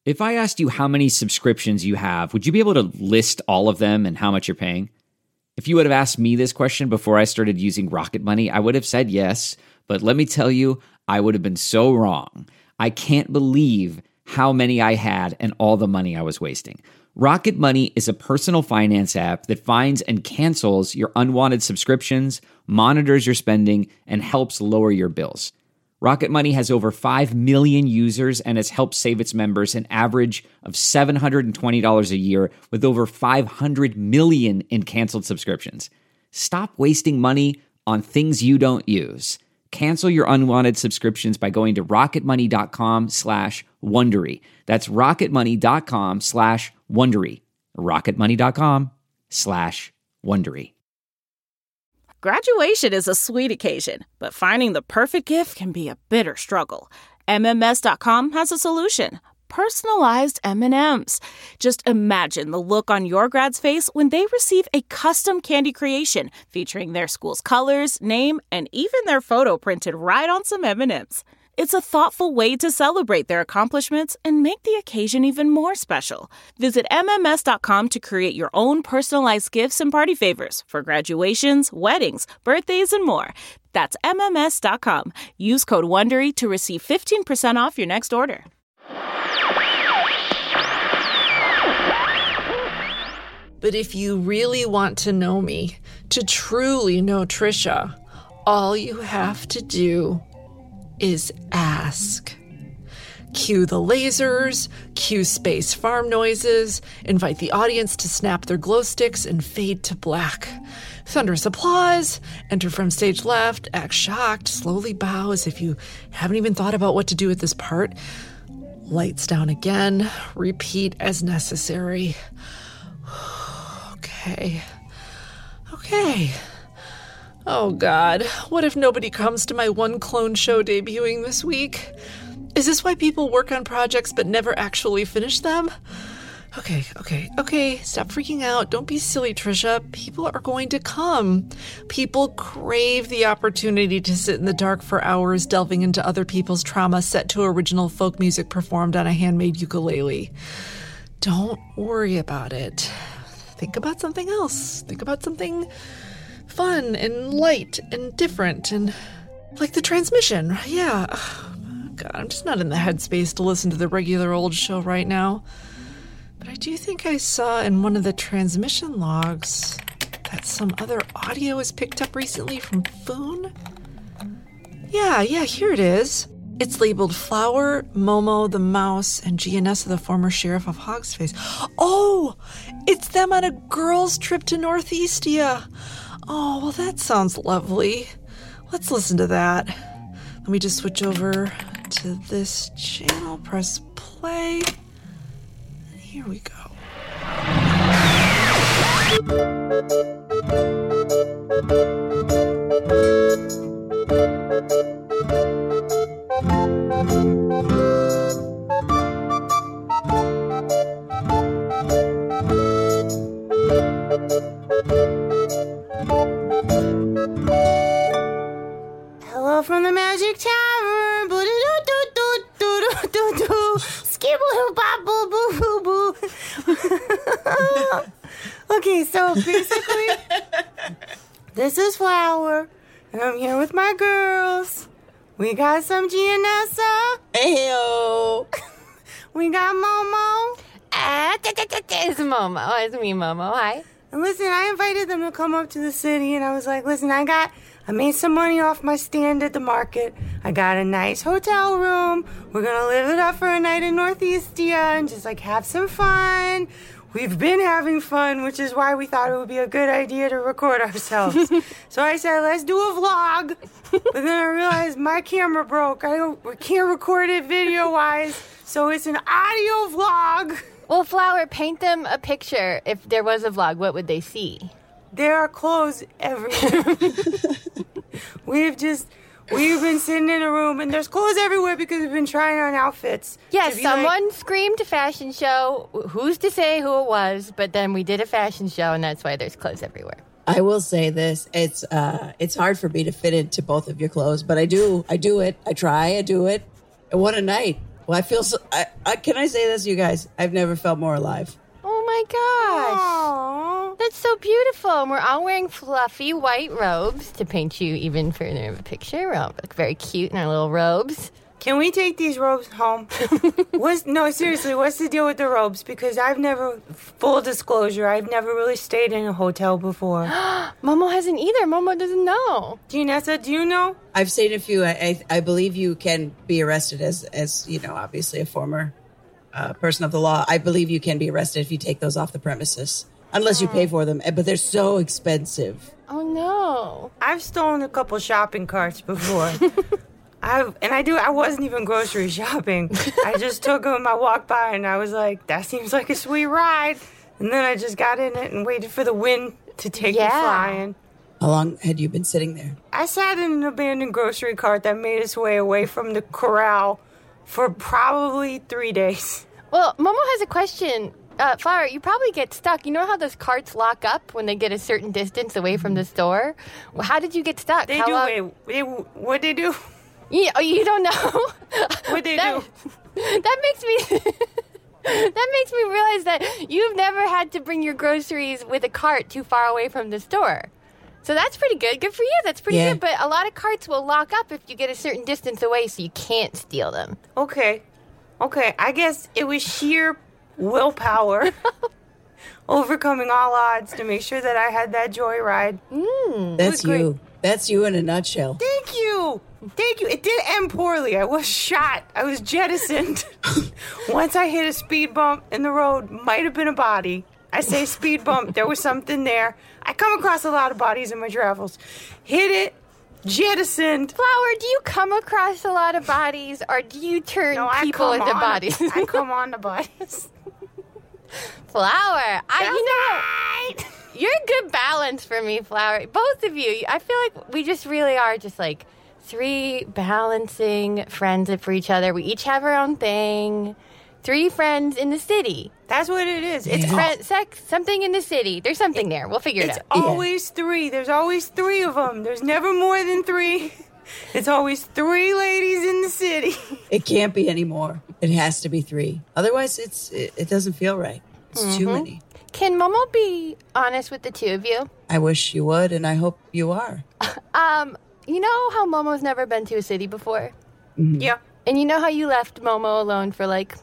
If I asked you how many subscriptions you have, would you be able to list all of them and how much you're paying? If you would have asked me this question before I started using Rocket Money, I would have said yes, but let me tell you, I would have been so wrong. I can't believe how many I had and all the money I was wasting. Rocket Money is a personal finance app that finds and cancels your unwanted subscriptions, monitors your spending, and helps lower your bills. Rocket Money has over 5 million users and has helped save its members an average of $720 a year with over 500 million in canceled subscriptions. Stop wasting money on things you don't use. Cancel your unwanted subscriptions by going to rocketmoney.com/Wondery. That's rocketmoney.com/Wondery. rocketmoney.com/Wondery. Graduation is a sweet occasion, but finding the perfect gift can be a bitter struggle. MMS.com has a solution. Personalized M&Ms. Just imagine the look on your grad's face when they receive a custom candy creation featuring their school's colors, name, and even their photo printed right on some M&Ms. It's a thoughtful way to celebrate their accomplishments and make the occasion even more special. Visit MMS.com to create your own personalized gifts and party favors for graduations, weddings, birthdays, and more. That's MMS.com. Use code WONDERY to receive 15% off your next order. But if you really want to know me, to truly know Trisha, all you have to do is ask. Cue the lasers, cue space farm noises, invite the audience to snap their glow sticks and fade to black. Thunderous applause, enter from stage left, act shocked, slowly bow as if you haven't even thought about what to do with this part. Lights down again, repeat as necessary. Okay. Oh God, what if nobody comes to my one clone show debuting this week? Is this why people work on projects but never actually finish them? Okay, stop freaking out. Don't be silly, Trisha. People are going to come. People crave the opportunity to sit in the dark for hours delving into other people's trauma set to original folk music performed on a handmade ukulele. Don't worry about it. Think about something else. Think about something fun and light and different and like the transmission. Yeah. Oh, God, I'm just not in the headspace to listen to the regular old show right now. But I do think I saw in one of the transmission logs that some other audio was picked up recently from Foon. Yeah, here it is. It's labeled Flower, Momo, the Mouse, and Gianessa, the former sheriff of Hogsface. Oh, it's them on a girls' trip to Northeastia. Oh, well, that sounds lovely. Let's listen to that. Let me just switch over to this channel, press play. And here we go. Hello from the Magic Tavern. Okay, so basically, this is Flower, and I'm here with my girls. We got some Gianessa. Heyo. We got Momo. It's Momo. It's me, Momo. Hi. And listen, I invited them to come up to the city, and I was like, listen, I made some money off my stand at the market. I got a nice hotel room. We're going to live it up for a night in Northeastia and just, have some fun. We've been having fun, which is why we thought it would be a good idea to record ourselves. So I said, let's do a vlog. But then I realized my camera broke. We can't record it video-wise, so it's an audio vlog. Well, Flower, paint them a picture. If there was a vlog, what would they see? There are clothes everywhere. We've been sitting in a room, and there's clothes everywhere because we've been trying on outfits. Yes, someone screamed fashion show. Who's to say who it was? But then we did a fashion show, and that's why there's clothes everywhere. I will say this. It's hard for me to fit into both of your clothes, but I do it. I try, I do it. And what a night. Well, I feel so. Can I say this, you guys? I've never felt more alive. Oh my gosh. Aww. That's so beautiful. And we're all wearing fluffy white robes to paint you even further of a picture. We're all very cute in our little robes. Can we take these robes home? No, seriously, what's the deal with the robes? Because full disclosure, I've never really stayed in a hotel before. Momo hasn't either. Momo doesn't know. Ginessa, do you know? I've seen a few. I believe you can be arrested as you know, obviously a former person of the law. I believe you can be arrested if you take those off the premises, unless you pay for them. But they're so expensive. Oh, no. I've stolen a couple shopping carts before. I wasn't even grocery shopping. I just took them. I walked by and I was like, that seems like a sweet ride. And then I just got in it and waited for the wind to take me flying. How long had you been sitting there? I sat in an abandoned grocery cart that made its way away from the corral for probably 3 days. Well, Momo has a question. Flower, you probably get stuck. You know how those carts lock up when they get a certain distance away from the store? Well, how did you get stuck? What'd they do? You don't know? What'd they do? That makes me... That makes me realize that you've never had to bring your groceries with a cart too far away from the store. So that's pretty good. Good for you. That's pretty good. But a lot of carts will lock up if you get a certain distance away, so you can't steal them. Okay. I guess it was sheer willpower overcoming all odds to make sure that I had that joyride. That's you. That's you in a nutshell. Thank you. It did end poorly. I was shot. I was jettisoned. Once I hit a speed bump in the road, might have been a body. I say speed bump. There was something there. I come across a lot of bodies in my travels. Hit it. Jettisoned. Flower, do you come across a lot of bodies, or do you turn people into bodies? I come on the bodies. Flower, you're a good balance for me, Flower. Both of you. I feel like we just really are just like 3 balancing friends for each other. We each have our own thing. 3 friends in the city. That's what it is. It's something in the city. There's something there. We'll figure it out. It's always 3. There's always 3 of them. There's never more than 3. It's always 3 ladies in the city. It can't be any more. It has to be 3. Otherwise, it doesn't feel right. It's too many. Can Momo be honest with the 2 of you? I wish you would, and I hope you are. You know how Momo's never been to a city before? Mm-hmm. Yeah. And you know how you left Momo alone for like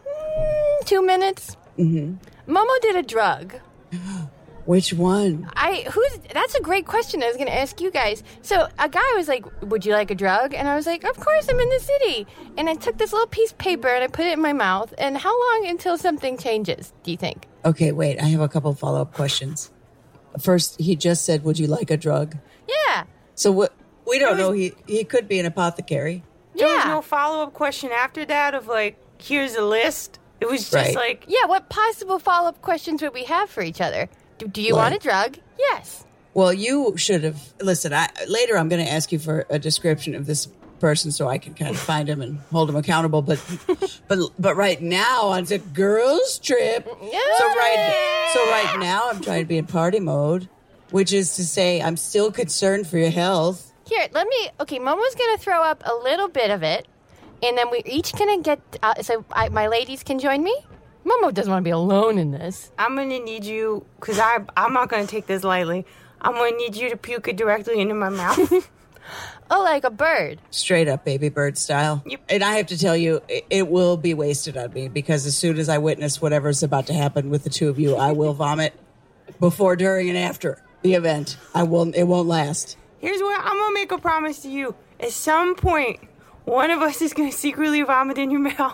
2 minutes? Mm-hmm. Momo did a drug. Which one? That's a great question. I was going to ask you guys. So a guy was like, would you like a drug? And I was like, of course, I'm in the city. And I took this little piece of paper and I put it in my mouth. And how long until something changes, do you think? Okay, wait. I have a couple follow-up questions. First, he just said, would you like a drug? Yeah. So what? We don't know. He could be an apothecary. There was no follow-up question after that of like, here's a list. It was just like... Yeah, what possible follow-up questions would we have for each other? Do you want a drug? Yes. Well, you should have... Listen, later I'm going to ask you for a description of this person so I can kind of find him and hold him accountable. But right now, on the girls' trip... Yeah. So right now, I'm trying to be in party mode, which is to say I'm still concerned for your health. Here, okay, Momo's going to throw up a little bit of it, and then we're each going to get, my ladies can join me. Momo doesn't want to be alone in this. I'm going to need you, because I'm not going to take this lightly, I'm going to need you to puke it directly into my mouth. Oh, like a bird. Straight up baby bird style. Yep. And I have to tell you, it will be wasted on me, because as soon as I witness whatever's about to happen with the 2 of you, I will vomit before, during, and after the event. It won't last. Here's what I'm going to make a promise to you. At some point, one of us is going to secretly vomit in your mouth.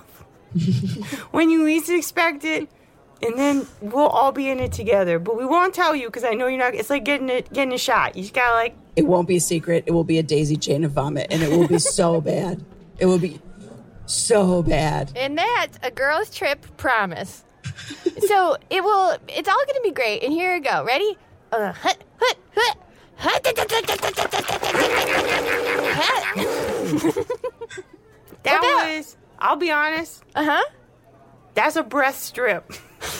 When you least expect it. And then we'll all be in it together. But we won't tell you because I know you're not. It's like getting a shot. You just got to like. It won't be a secret. It will be a daisy chain of vomit. And it will be so bad. It will be so bad. And that's a girl's trip promise. So it's all going to be great. And here we go. Ready? I'll be honest. That's a breath strip.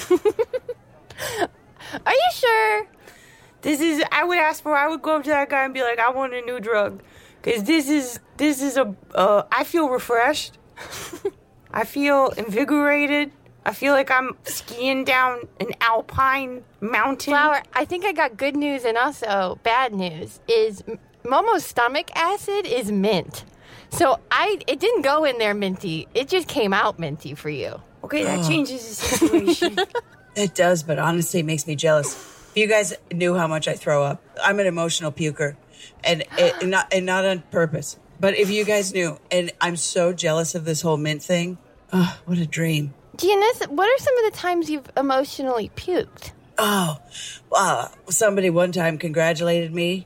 Are you sure? I would go up to that guy and be like, I want a new drug. Because this is I feel refreshed. I feel invigorated. I feel like I'm skiing down an alpine mountain. Flower, I think I got good news and also bad news. Is Momo's stomach acid is mint. So it didn't go in there minty. It just came out minty for you. Okay, that changes the situation. It does, but honestly, it makes me jealous. If you guys knew how much I throw up, I'm an emotional puker, and not on purpose. But if you guys knew, and I'm so jealous of this whole mint thing. Oh, what a dream. Giannis, what are some of the times you've emotionally puked? Oh, somebody one time congratulated me.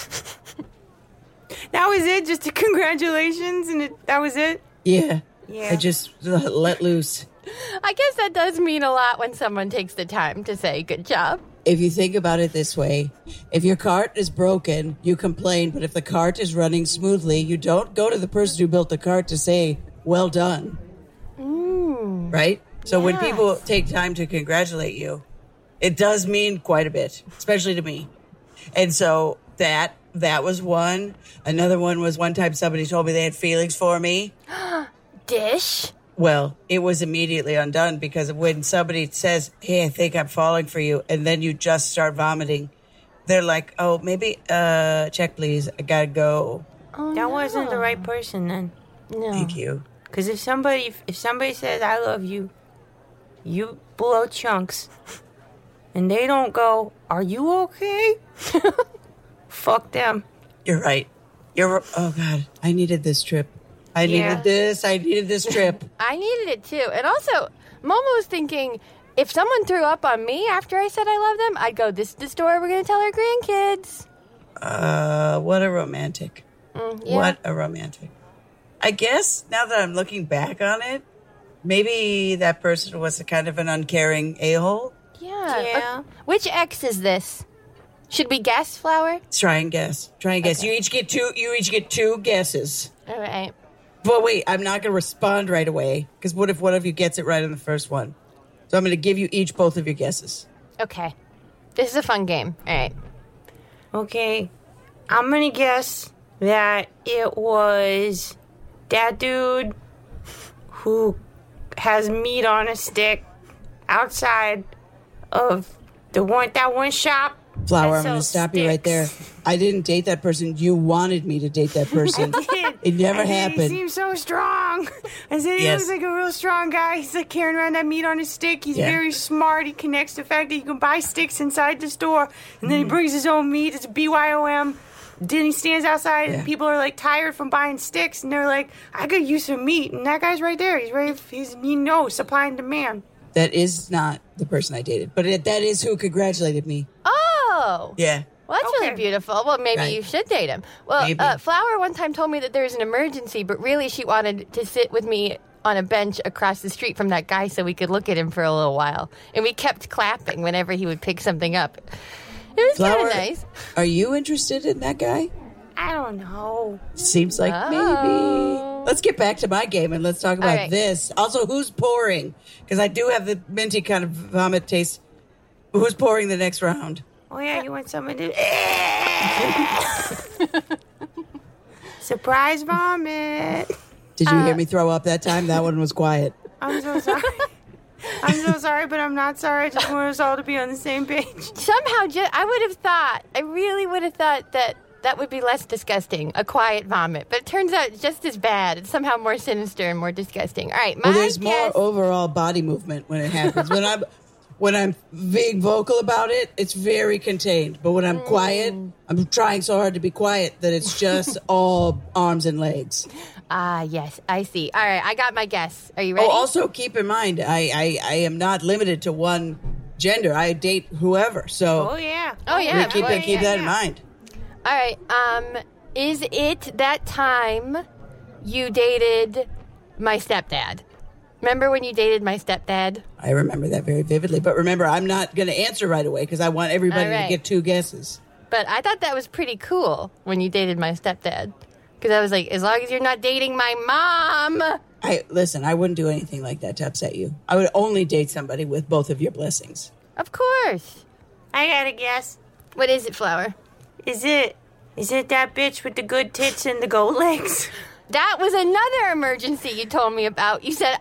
That was it? Just a congratulations and that was it? Yeah. Yeah. I just let loose. I guess that does mean a lot when someone takes the time to say good job. If you think about it this way, if your cart is broken, you complain, but if the cart is running smoothly, you don't go to the person who built the cart to say, well done. Right? So when people take time to congratulate you, it does mean quite a bit, especially to me. And so that was one. Another one was one time somebody told me they had feelings for me. Dish? Well, it was immediately undone because when somebody says, hey, I think I'm falling for you, and then you just start vomiting, they're like, oh, maybe, check please, I gotta go. Oh, That wasn't the right person then. No. Thank you. Because if somebody says I love you, you blow chunks, and they don't go, are you okay? Fuck them. You're right. Oh God, I needed this trip. I needed this trip. I needed it too. And also, Momo was thinking, if someone threw up on me after I said I love them, I'd go, this is the story we're going to tell our grandkids. What a romantic. Yeah. What a romantic. I guess now that I'm looking back on it, maybe that person was a kind of an uncaring a-hole. Yeah. Which ex is this? Should we guess, Flower? Let's try and guess. Okay. You each get two guesses. All right. But wait, I'm not going to respond right away because what if one of you gets it right on the first one? So I'm going to give you each both of your guesses. Okay. This is a fun game. All right. Okay, I'm gonna guess that it was that dude who has meat on a stick outside of that one shop. Flower, that I'm going to sells stop you right there. sticks. I didn't date that person. You wanted me to date that person. It never I said happened. He seems so strong. I said he looks like a real strong guy. He's like carrying around that meat on his stick. He's very smart. He connects the fact that you can buy sticks inside the store. And then he brings his own meat. It's BYOM. Then he stands outside and people are like tired from buying sticks. And they're like, I could use some meat. And that guy's right there. He knows supply and demand. That is not the person I dated. But that is who congratulated me. Oh. Yeah. Well, that's really beautiful. Well, maybe you should date him. Well, Flower one time told me that there was an emergency, but really she wanted to sit with me on a bench across the street from that guy so we could look at him for a little while. And we kept clapping whenever he would pick something up. It was kind of nice. Are you interested in that guy? I don't know. Seems like maybe. Let's get back to my game and let's talk about this. Also, who's pouring? Because I do have the minty kind of vomit taste. Who's pouring the next round? Oh, yeah, you want someone to... Surprise vomit. Did you hear me throw up that time? That one was quiet. I'm so sorry. I'm so sorry, but I'm not sorry. I just want us all to be on the same page. Somehow, I really would have thought that would be less disgusting, a quiet vomit. But it turns out just as bad. It's somehow more sinister and more disgusting. All right, there's more overall body movement when it happens. When I'm being vocal about it, it's very contained. But when I'm quiet, I'm trying so hard to be quiet that it's just all arms and legs. Yes, I see. All right, I got my guess. Are you ready? Oh, also keep in mind, I am not limited to one gender. I date whoever. So Oh, yeah. keep that in mind. All right. Is it that time you dated my stepdad? Remember when you dated my stepdad? I remember that very vividly. But remember, I'm not going to answer right away because I want everybody to get two guesses. But I thought that was pretty cool when you dated my stepdad. Because I was like, as long as you're not dating my mom. Listen, I wouldn't do anything like that to upset you. I would only date somebody with both of your blessings. Of course. I got a guess. What is it, Flower? Is it that bitch with the good tits and the goat legs? That was another emergency you told me about. You said,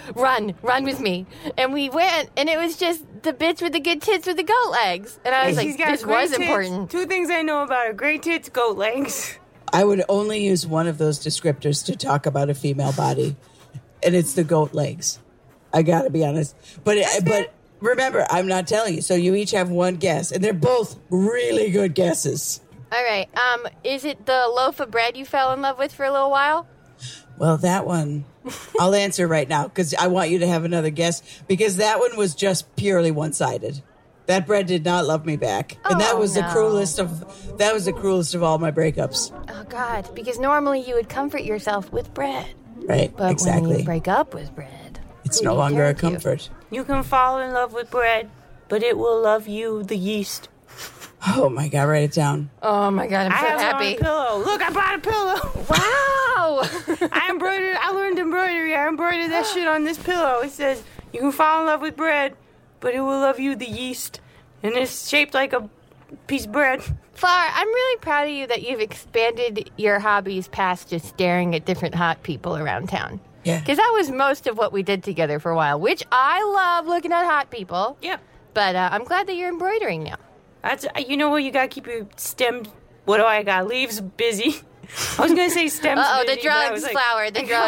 run with me. And we went, and it was just the bitch with the good tits with the goat legs. And I was She's like, got this great was tits. important. 2 things I know about her: great tits, goat legs. I would only use one of those descriptors to talk about a female body, and it's the goat legs. I gotta be honest. But remember, I'm not telling you. So you each have one guess, and they're both really good guesses. All right. Is it the loaf of bread you fell in love with for a little while? Well, that one, I'll answer right now because I want you to have another guess because that one was just purely one-sided. That bread did not love me back, and that was the cruelest of all my breakups. Oh, God. Because normally you would comfort yourself with bread. Right? But when exactly. you break up with bread, It's who no do you longer a turn to? comfort. You can fall in love with bread, but it will love you, the yeast. Oh my God! Write it down. Oh, my God. I'm I so have happy. it on a pillow. Look, I brought a pillow. Wow. I learned embroidery. I embroidered that shit on this pillow. It says, you can fall in love with bread, but it will love you, the yeast. And it's shaped like a piece of bread. Flower, I'm really proud of you that you've expanded your hobbies past just staring at different hot people around town. Yeah. Because that was most of what we did together for a while, which I love looking at hot people. Yeah. But I'm glad that you're embroidering now. That's, you know what, you gotta keep your stems, what do I got, leaves busy. I was gonna say stems Uh-oh, busy, the but I drugs, was like, Flower, the drugs.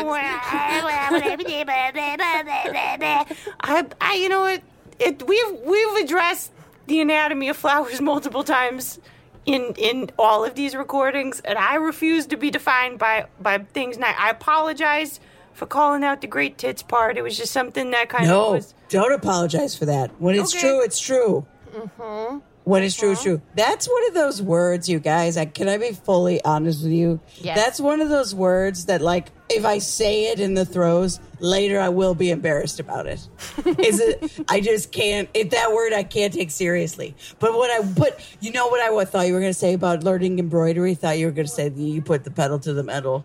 You know what, we've addressed the anatomy of flowers multiple times in all of these recordings, and I refuse to be defined by things. Now, I apologize for calling out the great tits part. It was just something that kind of No, was... don't apologize for that. When it's Okay. true, it's true. Mm-hmm. When it's true, it's true. That's one of those words, you guys. Can I be fully honest with you? Yes. That's one of those words that, like, if I say it in the throes, later I will be embarrassed about it. I just can't. That word I can't take seriously. But you know what I thought you were going to say about learning embroidery? Thought you were going to say that you put the pedal to the metal.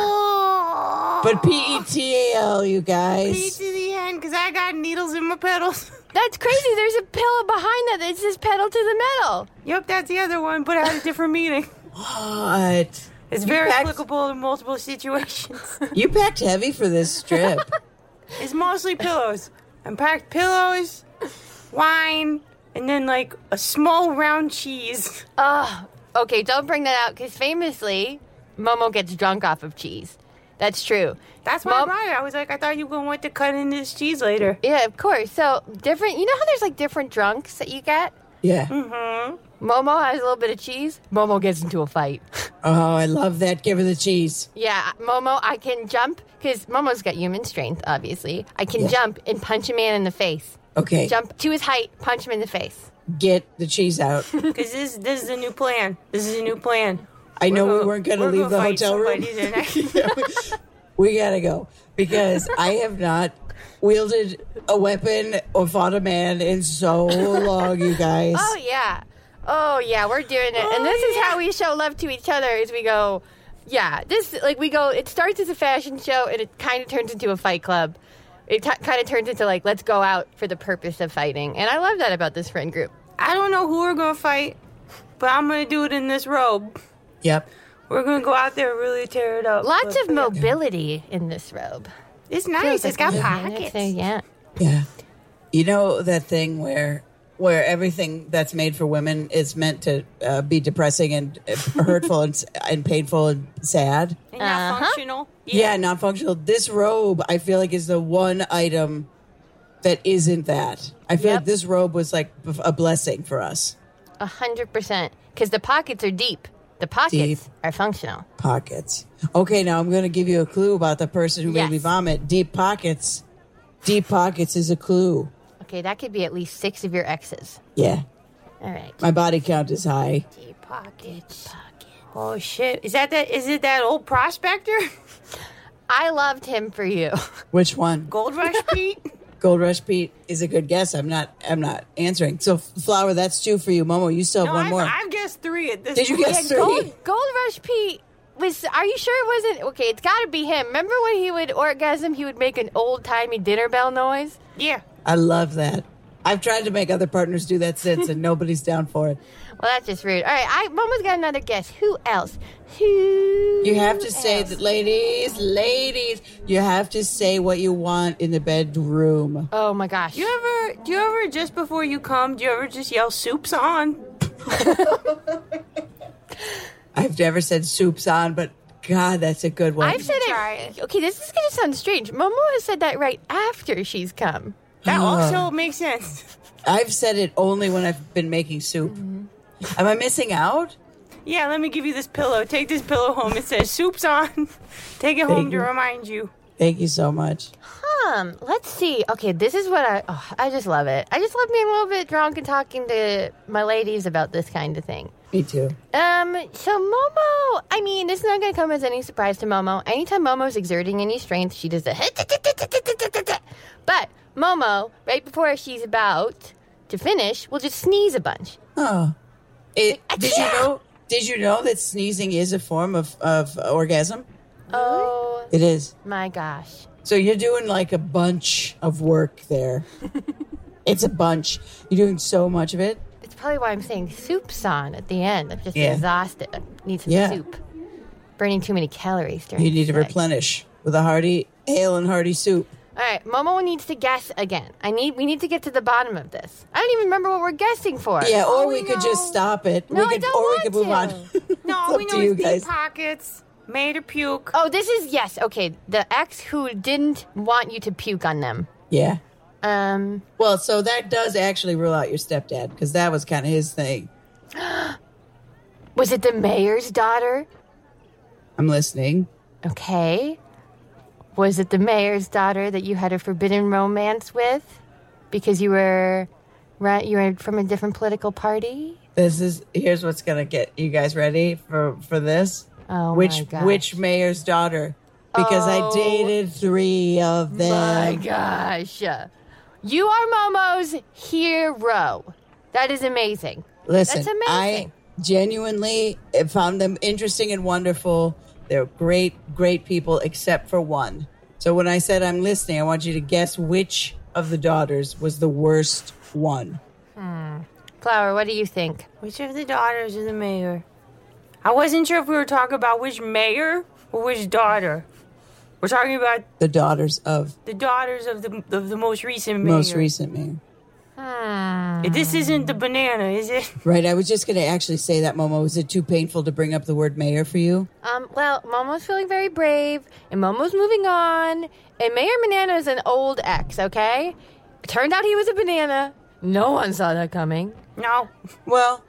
But PETAL, you guys. P to the end, because I got needles in my pedals. That's crazy. There's a pillow behind that says pedal to the metal. Yep, that's the other one, but it had a different meaning. What? It's very applicable in multiple situations. You packed heavy for this trip. It's mostly pillows. I packed pillows, wine, and then like a small round cheese. Okay, don't bring that out, because famously, Momo gets drunk off of cheese. That's true. That's why I brought it. I was like, I thought you were going to want to cut into this cheese later. Yeah, of course. So, different, you know how there's like different drunks that you get? Yeah. Mm-hmm. Momo has a little bit of cheese. Momo gets into a fight. Oh, I love that. Give her the cheese. Yeah, Momo, I can jump, because Momo's got human strength, obviously. I can jump and punch a man in the face. Okay. Jump to his height, punch him in the face. Get the cheese out. Because this is a new plan. This is a new plan. I know we weren't going to leave the hotel room. We got to go because I have not wielded a weapon or fought a man in so long, you guys. Oh yeah, we're doing it. And this is how we show love to each other, is we go, it starts as a fashion show and it kind of turns into a fight club. It kind of turns into like, let's go out for the purpose of fighting. And I love that about this friend group. I don't know who we're going to fight, but I'm going to do it in this robe. Yep. We're going to go out there and really tear it up. Lots of mobility in this robe. It's nice. It's got pockets. Yeah. Yeah. You know that thing where everything that's made for women is meant to be depressing and hurtful and painful and sad? And not functional. Yeah, non-functional. This robe, I feel like, is the one item that isn't that. I feel like this robe was like a blessing for us. 100%. Because the pockets are deep. The pockets are functional. Pockets. Okay, now I'm going to give you a clue about the person who made me vomit. Deep pockets. Deep pockets is a clue. Okay, that could be at least 6 of your exes. Yeah. All right. My body count is high. Deep pockets. Oh, shit. Is it that old prospector? I loved him for you. Which one? Gold Rush Pete? Gold Rush Pete is a good guess. I'm not answering. So, Flower, that's 2 for you. Momo, you still have one more. I've guessed 3 at this Did you point. guess 3? Gold Rush Pete was, are you sure it wasn't? Okay, it's got to be him. Remember when he would orgasm, he would make an old-timey dinner bell noise? Yeah. I love that. I've tried to make other partners do that since, and nobody's down for it. Well, that's just rude. All right, Momo's got another guess. Who else? You have to say that, ladies, you have to say what you want in the bedroom. Oh my gosh. Do you ever just before you come, do you ever just yell "soup's on"? I've never said soup's on, but God, that's a good one. I've said it. Okay, this is going to sound strange. Momo has said that right after she's come. That also makes sense. I've said it only when I've been making soup. Am I missing out? Yeah, let me give you this pillow. Take this pillow home. It says "soup's on." Take it home to remind you. Thank you so much. Let's see. Okay, this is what I just love it. I just love being a little bit drunk and talking to my ladies about this kind of thing. Me too. So Momo, I mean, this is not going to come as any surprise to Momo. Anytime Momo's exerting any strength, she does the but Momo, right before she's about to finish, will just sneeze a bunch. Oh. Did you know that sneezing is a form of orgasm? Oh. It is. My gosh. So you're doing like a bunch of work there. It's a bunch. You're doing so much of it. It's probably why I'm saying soup's on at the end. I'm just exhausted. I need some soup. Burning too many calories during You need to sex. replenish with a hearty, ale and hearty soup. All right, Momo needs to guess again. We need to get to the bottom of this. I don't even remember what we're guessing for. Yeah, or we could just stop it. No, we could, I don't or want we could move to. on. No, It's we up know to you it's guys. deep pockets. Made her puke. Oh, this is, yes, okay. The ex who didn't want you to puke on them. Yeah. Um, Well, so that does actually rule out your stepdad, because that was kind of his thing. was it the mayor's daughter? I'm listening. Okay. Was it the mayor's daughter that you had a forbidden romance with? Because you were from a different political party? Here's what's going to get you guys ready for this. Oh, my gosh. Which mayor's daughter? Because I dated 3 of them. My gosh. You are Momo's hero. That is amazing. Listen, That's amazing. I genuinely found them interesting and wonderful. They're great, great people, except for one. So when I said I'm listening, I want you to guess which of the daughters was the worst one. Flower, what do you think? Which of the daughters of the mayor? I wasn't sure if we were talking about which mayor or which daughter. We're talking about The daughters of the daughters of the most recent mayor. most recent mayor. This isn't the banana, is it? Right, I was just going to actually say that, Momo. Was it too painful to bring up the word mayor for you? Well, Momo's feeling very brave, and Momo's moving on, and Mayor Banana is an old ex, okay? It turned out he was a banana. No one saw that coming. No. Well,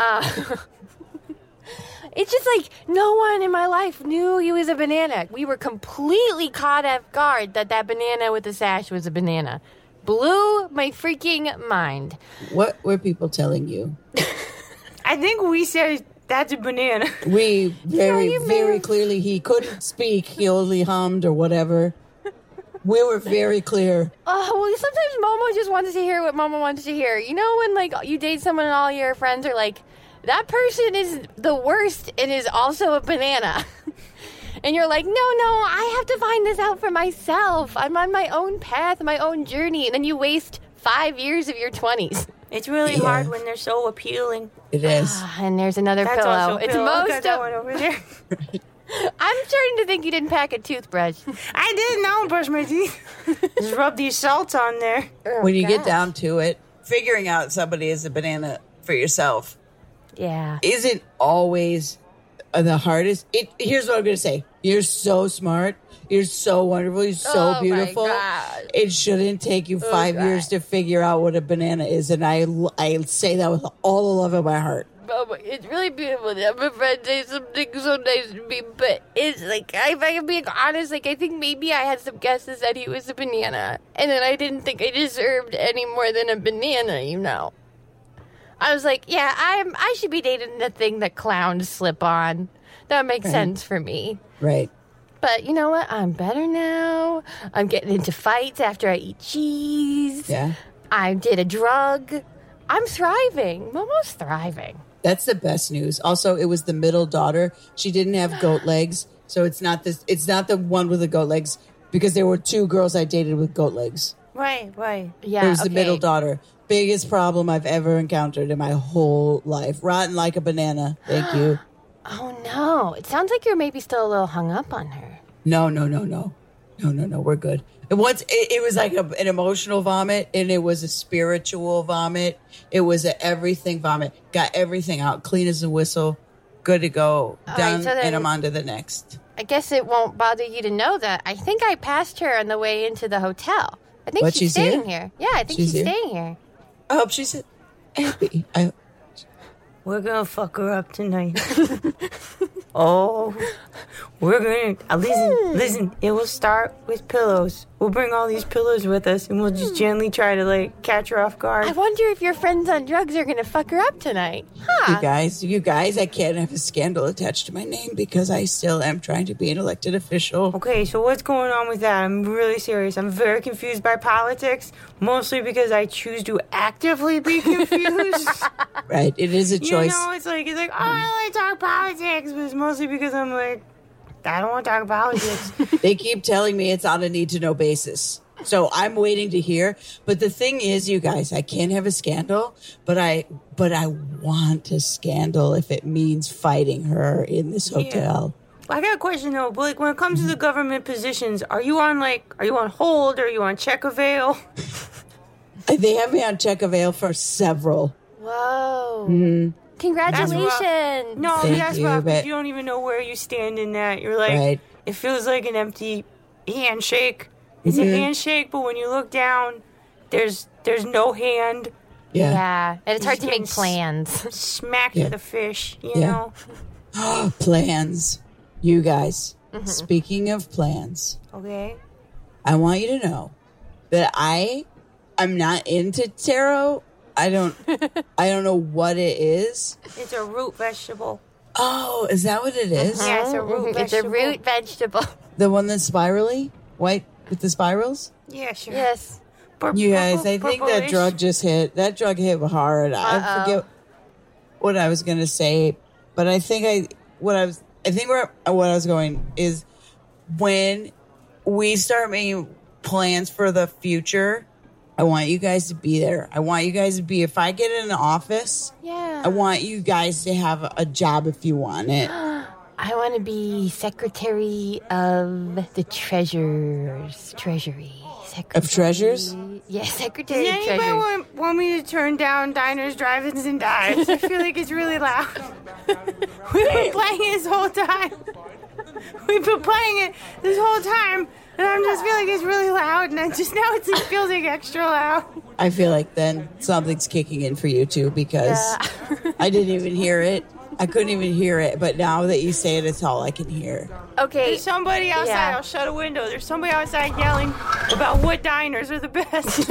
It's just like no one in my life knew he was a banana. We were completely caught off guard that banana with the sash was a banana. Blew my freaking mind. what were people telling you? I think we said that's a banana. We very, you may very have- clearly, he couldn't speak. He only hummed or whatever. We were very clear. Oh, well, sometimes Momo just wants to hear what Momo wants to hear. You know when, like, you date someone and all your friends are like, that person is the worst and is also a banana. And you're like, no, I have to find this out for myself. I'm on my own path, my own journey. And then you waste 5 years of your 20s. It's really hard when they're so appealing. It is. And there's another That's pillow. also It's pillow. Look most at that of... one over there. I'm starting to think you didn't pack a toothbrush. I didn't know. Brush my teeth. Just rub these salts on there. When you get down to it, figuring out somebody is a banana for yourself Yeah. isn't always the hardest. Here's what I'm going to say. You're so smart. You're so wonderful. You're so Oh, my beautiful. God. It shouldn't take you 5 God. years to figure out what a banana is. And I say that with all the love in my heart. It's really beautiful. My friend says something so nice to me, but it's like, if I can be honest, like, I think maybe I had some guesses that he was a banana, and then I didn't think I deserved any more than a banana, you know. I was like, yeah, I should be dating the thing that clowns slip on. That makes sense for me. Right. But you know what? I'm better now. I'm getting into fights after I eat cheese. Yeah. I did a drug. I'm thriving. Momo's thriving. That's the best news. Also, it was the middle daughter. She didn't have goat legs. So it's not this. It's not the one with the goat legs, because there were 2 girls I dated with goat legs. Right. Yeah, It was the okay. middle daughter. Biggest problem I've ever encountered in my whole life. Rotten like a banana. Thank you. Oh, no. It sounds like you're maybe still a little hung up on her. No. We're good. And once it was like an emotional vomit, and it was a spiritual vomit. It was an everything vomit. Got everything out, clean as a whistle, good to go, All done, right, so then- and I'm on to the next. I guess it won't bother you to know that I think I passed her on the way into the hotel. I think What, she's she's staying here? here. Yeah, I think She's she's here? staying here. I hope she's happy. We're gonna fuck her up tonight. Oh, we're gonna listen. It will start with pillows. We'll bring all these pillows with us, and we'll just gently try to like catch her off guard. I wonder if your friends on drugs are going to fuck her up tonight. Huh. You guys, I can't have a scandal attached to my name because I still am trying to be an elected official. Okay, so what's going on with that? I'm really serious. I'm very confused by politics, mostly because I choose to actively be confused. Right, it is a choice. You know, it's like, oh, I like to talk politics, but it's mostly because I'm like, I don't want to talk politics. They keep telling me it's on a need-to-know basis. So I'm waiting to hear. But the thing is, you guys, I can't have a scandal, but I want a scandal if it means fighting her in this hotel. I got a question though. Like, when it comes to the government positions, are you on hold or are you on check avail? They have me on check avail for several. Whoa. Mm-hmm. Congratulations. No, Thank that's you, rough. 'Cause but- you don't even know where you stand in that. You're like, Right. It feels like an empty handshake. It's Mm-hmm. a handshake, but when you look down, there's no hand. Yeah. Yeah, and it's hard to getting make plans. Smack Yeah. to the fish, you Yeah. know? Plans. You guys, speaking of plans, Okay. I want you to know that I'm not into taro. I don't know what it is. It's a root vegetable. Oh, is that what it is? Yeah, it's a root It's a vegetable. root vegetable. The one that's spirally? White with the spirals? Yeah, sure. Yes. You guys, I think that Purplish. drug just hit. That drug hit hard. I forget what I was gonna say, but I think where I was going is when we start making plans for the future. I want you guys to be there. I want you guys to be. If I get in an office, Yeah. I want you guys to have a job if you want it. I want to be Secretary of the Treasury. Secretary. Of treasures? Yeah, Secretary Does of anybody Treasury. want me to turn down diners, drive-ins, and dives? I feel like it's really loud. We've been playing it this whole time. We've been playing it this whole time, and I just feel like it's really loud, and now it just feels like extra loud. I feel like then something's kicking in for you too because I didn't even hear it. I couldn't even hear it, but now that you say it, it's all I can hear. Okay. There's somebody outside. Yeah. I'll shut a window. There's somebody outside yelling about what diners are the best.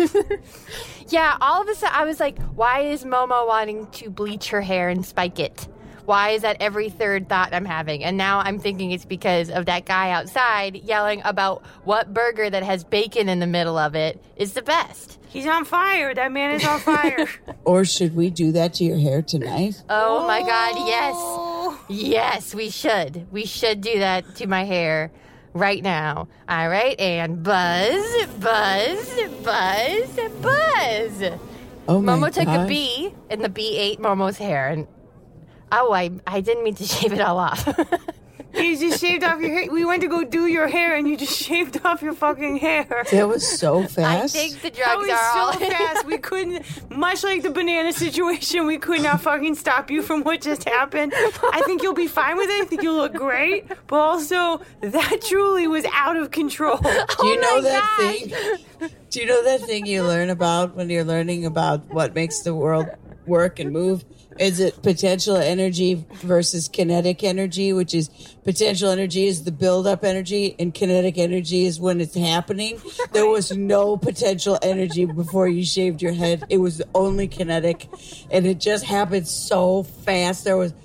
Yeah, all of a sudden I was like, why is Momo wanting to bleach her hair and spike it? Why is that every third thought I'm having? And now I'm thinking it's because of that guy outside yelling about what burger that has bacon in the middle of it is the best. He's on fire. That man is on fire. Or should we do that to your hair tonight? Oh my God, yes. Yes, we should. We should do that to my hair right now. All right, and buzz, buzz, buzz, buzz. Oh my Momo took a gosh. bee, and the bee ate Momo's hair. And I didn't mean to shave it all off. You just shaved off your hair. We went to go do your hair, and you just shaved off your fucking hair. That was so I fast. think the That drugs was are all so fast. We couldn't, much like the banana situation, we could not fucking stop you from what just happened. I think you'll be fine with it. I think you'll look great. But also, that truly was out of control. Do you know that thing? Do you know that thing you learn about when you're learning about what makes the world work and move? Is it potential energy versus kinetic energy, which is potential energy is the build-up energy and kinetic energy is when it's happening. There was no potential energy before you shaved your head. It was only kinetic, and it just happened so fast. There was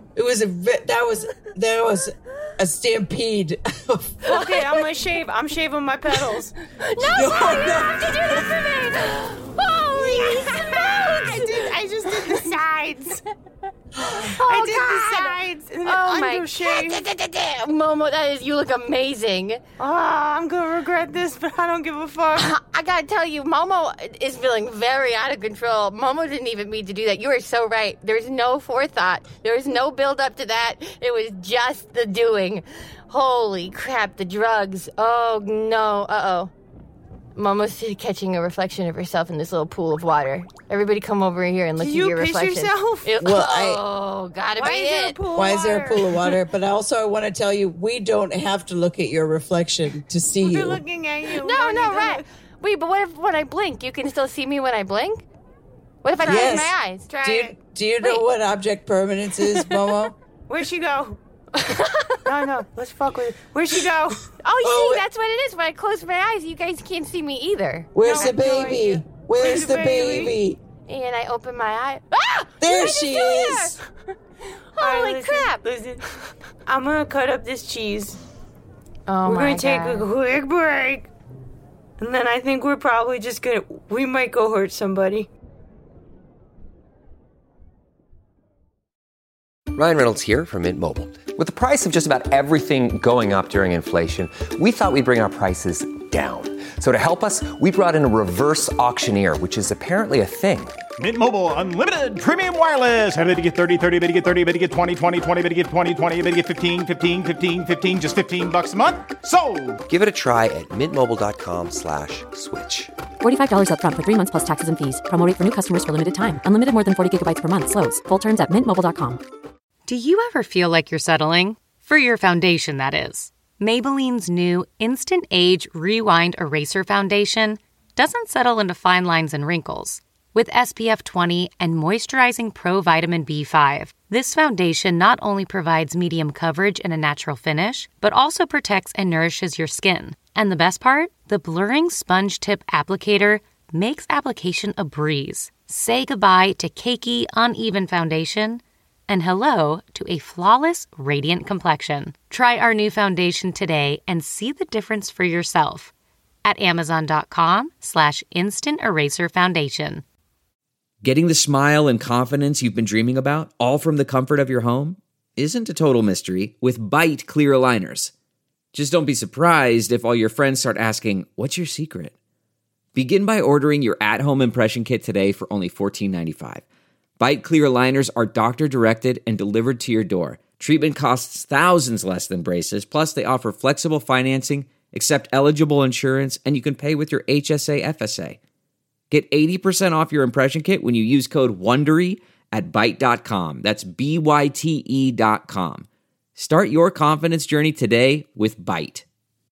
a stampede. Okay, I'm gonna shave. I'm shaving my pedals. No, you have to do this for me. Holy smokes! I just did the sides. I did the sides and then under shave. Momo, you look amazing. I'm going to regret this, but I don't give a fuck. I gotta tell you, Momo is feeling very out of control. Momo didn't even mean to do that. You are so right. There's no forethought. There was no build up to that. It was just the doing. Holy crap, the drugs. Oh, no. Uh-oh. Momo's catching a reflection of herself in this little pool of water. Everybody come over here and look at your reflection. Did you piss yourself? Gotta be it. Why is there a pool of water? But also, I want to tell you, we don't have to look at your reflection to see you. We're looking at you. No, right. Wait, but what if when I blink, you can still see me when I blink? What if I close my eyes? Do you know what object permanence is, Momo? Where'd she go? No, let's fuck with it. Where'd she go? Oh, see, that's what it is. When I close my eyes, you guys can't see me either. Where's the baby? Where's the baby? And I open my eye. Ah! There she is. Holy crap. Listen, I'm going to cut up this cheese. Oh, we're my going to take a quick break. And then I think we're probably just going to... We might go hurt somebody. Ryan Reynolds here from Mint Mobile. With the price of just about everything going up during inflation, we thought we'd bring our prices down. So to help us, we brought in a reverse auctioneer, which is apparently a thing. Mint Mobile Unlimited Premium Wireless. How to get 30, 30, bit to get 30, bit to get 20, 20, 20, bit to get 20, 20, bit to get 15, 15, 15, 15, just $15 a month? Sold! Give it a try at mintmobile.com/switch. $45 up front for 3 months plus taxes and fees. Promo rate for new customers for limited time. Unlimited more than 40 gigabytes per month. Slows full terms at mintmobile.com. Do you ever feel like you're settling? For your foundation, that is. Maybelline's new Instant Age Rewind Eraser Foundation doesn't settle into fine lines and wrinkles. With SPF 20 and moisturizing Pro Vitamin B5, this foundation not only provides medium coverage and a natural finish, but also protects and nourishes your skin. And the best part? The blurring sponge tip applicator makes application a breeze. Say goodbye to cakey, uneven foundation and hello to a flawless, radiant complexion. Try our new foundation today and see the difference for yourself at Amazon.com/Instant Eraser Foundation. Getting the smile and confidence you've been dreaming about, all from the comfort of your home, isn't a total mystery with Byte clear aligners. Just don't be surprised if all your friends start asking, "What's your secret?" Begin by ordering your at-home impression kit today for only $14.95. Byte clear aligners are doctor-directed and delivered to your door. Treatment costs thousands less than braces, plus they offer flexible financing, accept eligible insurance, and you can pay with your HSA FSA. Get 80% off your impression kit when you use code WONDERY at Byte.com. That's BYTE.com. Start your confidence journey today with Byte.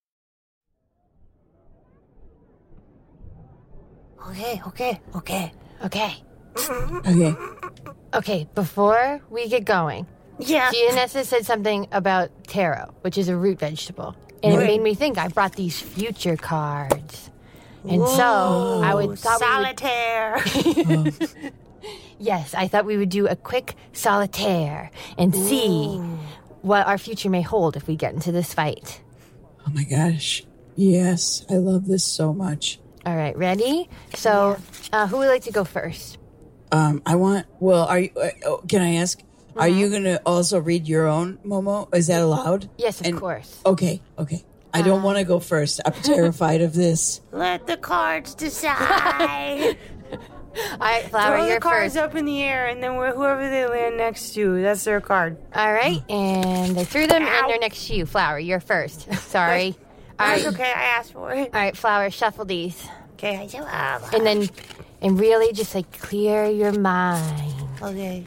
Okay, before we get going, Gianessa said something about taro, which is a root vegetable. And it made me think I brought these future cards. And so I would thought solitaire. Yes, I thought we would do a quick solitaire and see what our future may hold if we get into this fight. Oh my gosh. Yes, I love this so much. All right, ready? So, who would like to go first? Are you, can I ask, are you going to also read your own, Momo? Is that allowed? Yes, of course. Okay. I don't want to go first. I'm terrified of this. Let the cards decide. All right, Flower, Throw you're the cards first. up in the air, and then whoever they land next to, that's their card. All right, and they threw them, and they're next to you. Flower, you're first. Sorry. All right. That's okay, I asked for it. All right, Flower, shuffle these. Okay, I do. And really just like clear your mind. Okay.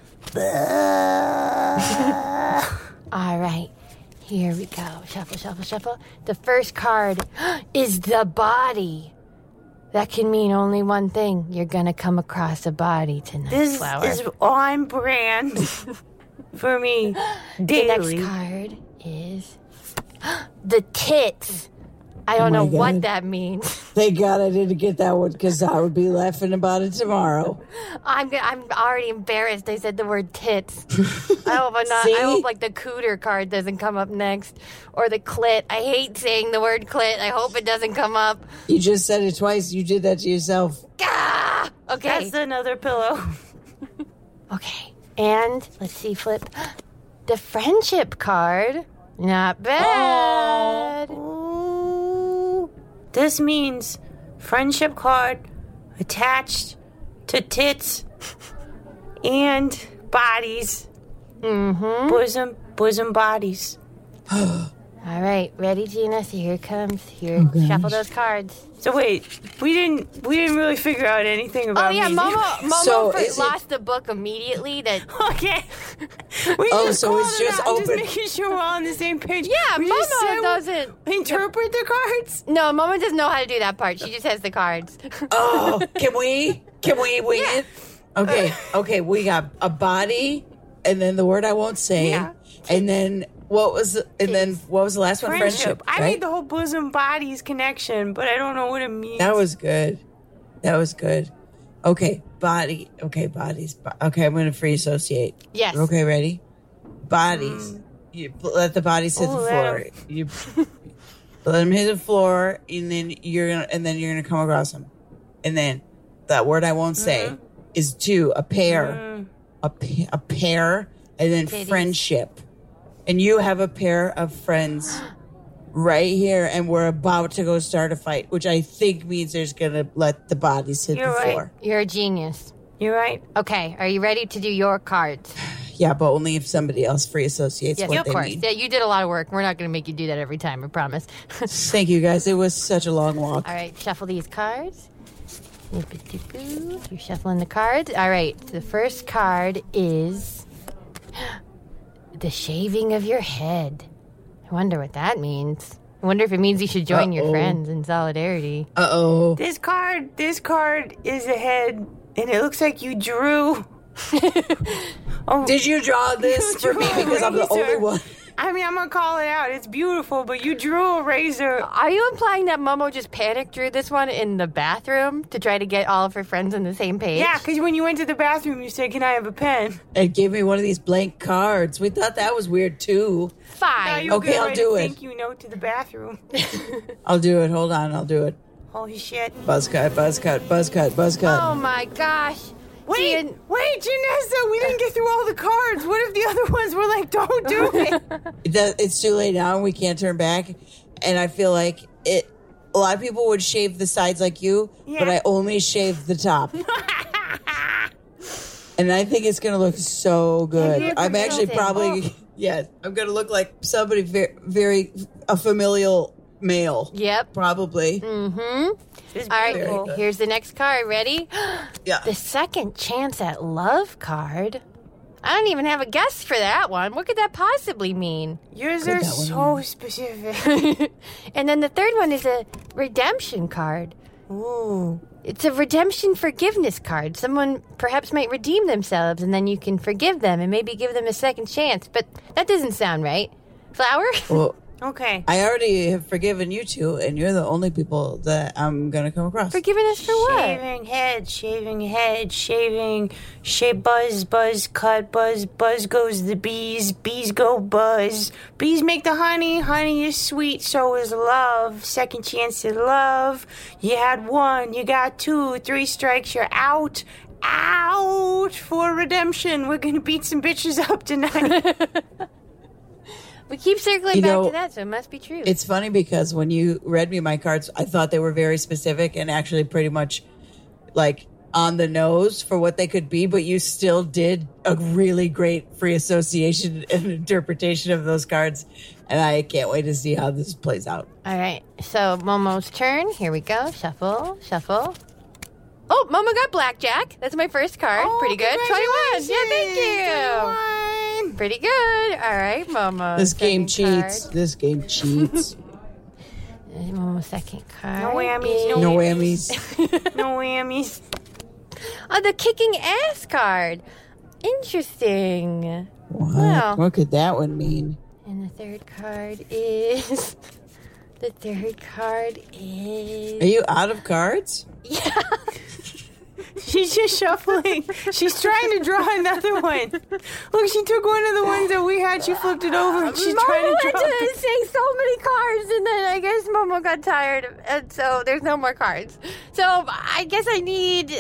All right. Here we go. Shuffle, shuffle, shuffle. The first card is the body. That can mean only one thing. You're going to come across a body tonight, This Flower. is on brand for me daily. The next card is the tits. I don't know what that means. Thank God I didn't get that one because I would be laughing about it tomorrow. I'm already embarrassed. I said the word tits. I hope I'm not. See? I hope like the cooter card doesn't come up next, or the clit. I hate saying the word clit. I hope it doesn't come up. You just said it twice. You did that to yourself. Ah! Okay. That's another pillow. Okay. And, let's see, flip. The friendship card. Not bad. Ooh. This means friendship card attached to tits and bodies. Mm-hmm. Bosom bodies. All right, ready, Gina? So here it comes. Shuffle those cards. So wait, we didn't really figure out anything about. Oh yeah, me. Momo lost the book immediately. That okay. So it's just open. Just making sure we're all on the same page. Yeah, we Momo doesn't interpret the cards. No, Momo doesn't know how to do that part. She just has the cards. Oh, can we wing it? Okay. We got a body, and then the word I won't say, and then. What was the last one? Friendship. I right? made the whole bosom bodies connection, but I don't know what it means. That was good. Okay, body. Okay, bodies. Okay, I'm going to free associate. Yes. Okay, ready? Bodies. You let the bodies hit the floor. You let them hit the floor, and then you're gonna come across them, and then that word I won't say is two. A pair. A pair, and then friendship. And you have a pair of friends right here, and we're about to go start a fight, which I think means there's going to let the bodies hit the floor. You're a genius. You're right. Okay, are you ready to do your cards? Yeah, but only if somebody else free associates what they mean. Yeah, you did a lot of work. We're not going to make you do that every time, I promise. Thank you, guys. It was such a long walk. All right, shuffle these cards. You're shuffling the cards. All right, the first card is... the shaving of your head. I wonder what that means. I wonder if it means you should join your friends in solidarity. Uh-oh. This card is a head, and it looks like you drew. Did you draw this for me because I'm the only one? I mean, I'm going to call it out. It's beautiful, but you drew a razor. Are you implying that Momo just panic drew this one in the bathroom to try to get all of her friends on the same page? Yeah, because when you went to the bathroom, you said, "Can I have a pen?" And gave me one of these blank cards. We thought that was weird, too. Fine. Okay, I'll do it. Thank you note to the bathroom. I'll do it. Hold on, I'll do it. Holy shit. Buzz cut. Oh, my gosh. Wait, Janessa, we didn't get through all the cards. What if the other ones were like, don't do it? It's too late now. We can't turn back. And I feel like a lot of people would shave the sides like you, but I only shaved the top. And I think it's going to look so good. I'm actually probably, I'm going to look like somebody very a familial male. Yep. Probably. Mm-hmm. All right, cool. Here's the next card. Ready? Yeah. The second chance at love card. I don't even have a guess for that one. What could that possibly mean? Yours are so specific. And then the third one is a redemption card. Ooh. It's a redemption forgiveness card. Someone perhaps might redeem themselves, and then you can forgive them and maybe give them a second chance. But that doesn't sound right. Flower? Well, okay. I already have forgiven you two, and you're the only people that I'm going to come across. Forgiven us for what? Shaving head, buzz, cut, buzz goes the bees go buzz. Bees make the honey is sweet, so is love. Second chance at love. You had one, you got two, 3 strikes, you're out for redemption. We're going to beat some bitches up tonight. We keep circling back to that, so it must be true. It's funny because when you read me my cards, I thought they were very specific and actually pretty much like on the nose for what they could be, but you still did a really great free association and interpretation of those cards, and I can't wait to see how this plays out. All right, so Momo's turn. Here we go. Shuffle. Oh, Momo got blackjack. That's my first card. Oh, pretty good. 21. Yeah, thank you. 21. Pretty good. All right, Momo. This game cheats. Momo's second card. No whammies. No whammies. No whammies. Oh, the kicking ass card. Interesting. What could that one mean? And the third card is... Are you out of cards? Yeah. She's just shuffling. She's trying to draw another one. Look, she took one of the ones that we had. She flipped it over. And she's trying to draw. Momo saying so many cards, and then I guess Momo got tired, and so there's no more cards. So I guess I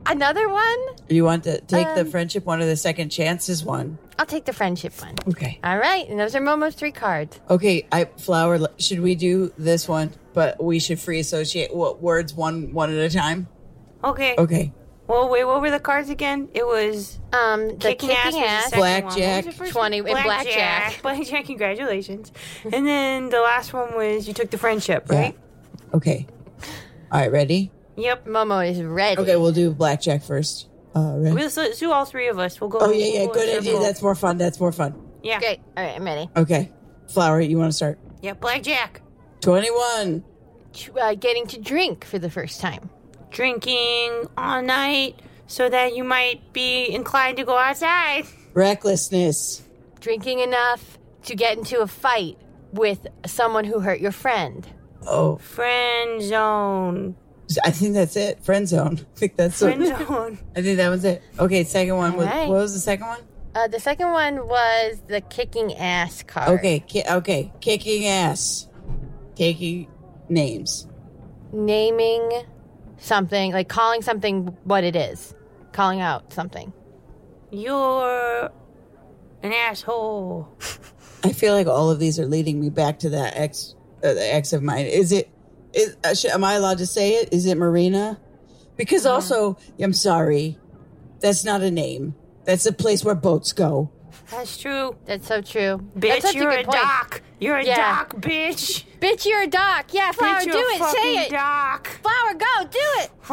Another one? You want to take the friendship one or the second chances one? I'll take the friendship one. Okay. All right, and those are Momo's 3 cards. Okay, Flower, should we do this one? But we should free associate words one at a time? Okay. Okay. Well, wait, what were the cards again? It was the kicking ass, blackjack, 20 and blackjack. Blackjack, congratulations. And then the last one was you took the friendship, right? Yeah. Okay. All right, ready? Yep. Momo is ready. Okay, we'll do blackjack first. Ready? Let's do all 3 of us. We'll go. Oh, yeah, we'll good go idea. That's more fun. Yeah. Great. All right, I'm ready. Okay. Flower, you want to start? Yeah, blackjack. 21. Getting to drink for the first time. Drinking all night so that you might be inclined to go outside. Recklessness. Drinking enough to get into a fight with someone who hurt your friend. Oh. Friend zone. I think that's it. Friend zone. I think that's Friend zone. I think that was it. Okay, second one. All right. What was the second one? The second one was the kicking ass card. Okay, kicking ass. Taking names. Naming something, like calling something what it is. Calling out something. You're an asshole. I feel like all of these are leading me back to that ex of mine. Am I allowed to say it? Is it Marina? Because also, I'm sorry, that's not a name. That's a place where boats go. That's true. That's so true. Bitch, That's you're a a good point. dock. You're a dock, bitch. Bitch, you're a dock. Yeah, Flower, Bitch, do you're a it. Say fucking it. dock. Flower, go. Do it. Oh,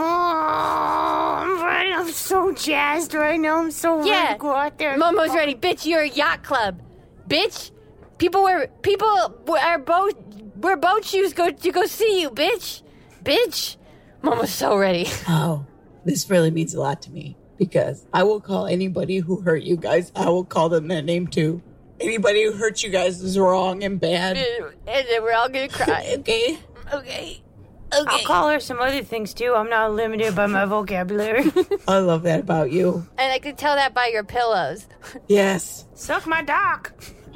I'm so jazzed right now. I'm so ready to go out there. Momo's ready. Bitch, you're a yacht club. Bitch, people wear boat shoes to go see you, bitch. Bitch. Momo's so ready. Oh, this really means a lot to me because I will call anybody who hurt you guys. I will call them that name too. Anybody who hurt you guys is wrong and bad. And then we're all gonna cry. Okay. I'll call her some other things too. I'm not limited by my vocabulary. I love that about you. And I can tell that by your pillows. Yes. Suck my dock.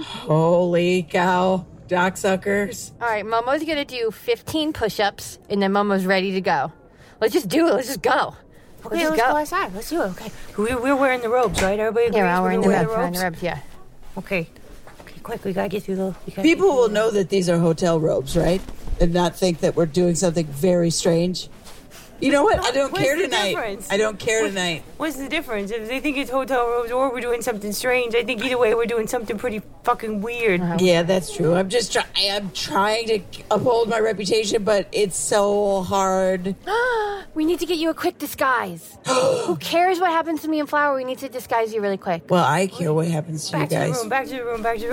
Holy cow. Dock suckers. All right, Momo's gonna do 15 push-ups, and then Momo's ready to go. Let's just do it. Let's just go. Okay, let's go outside. Let's do it. Okay. We're wearing the robes, right? Everybody agrees Yeah, we're wearing the wear robes. Yeah. Okay, quick. We gotta get through the... People will know that these are hotel robes, right? And not think that we're doing something very strange. You know what? I don't care tonight. I don't care tonight. What's the difference? If they think it's hotel robes or we're doing something strange, I think either way we're doing something pretty fucking weird. Yeah, that's true. I'm just I'm trying to uphold my reputation, but it's so hard. We need to get you a quick disguise. Who cares what happens to me and Flower? We need to disguise you really quick. Well, I care what happens to you guys. Back to the room. Back to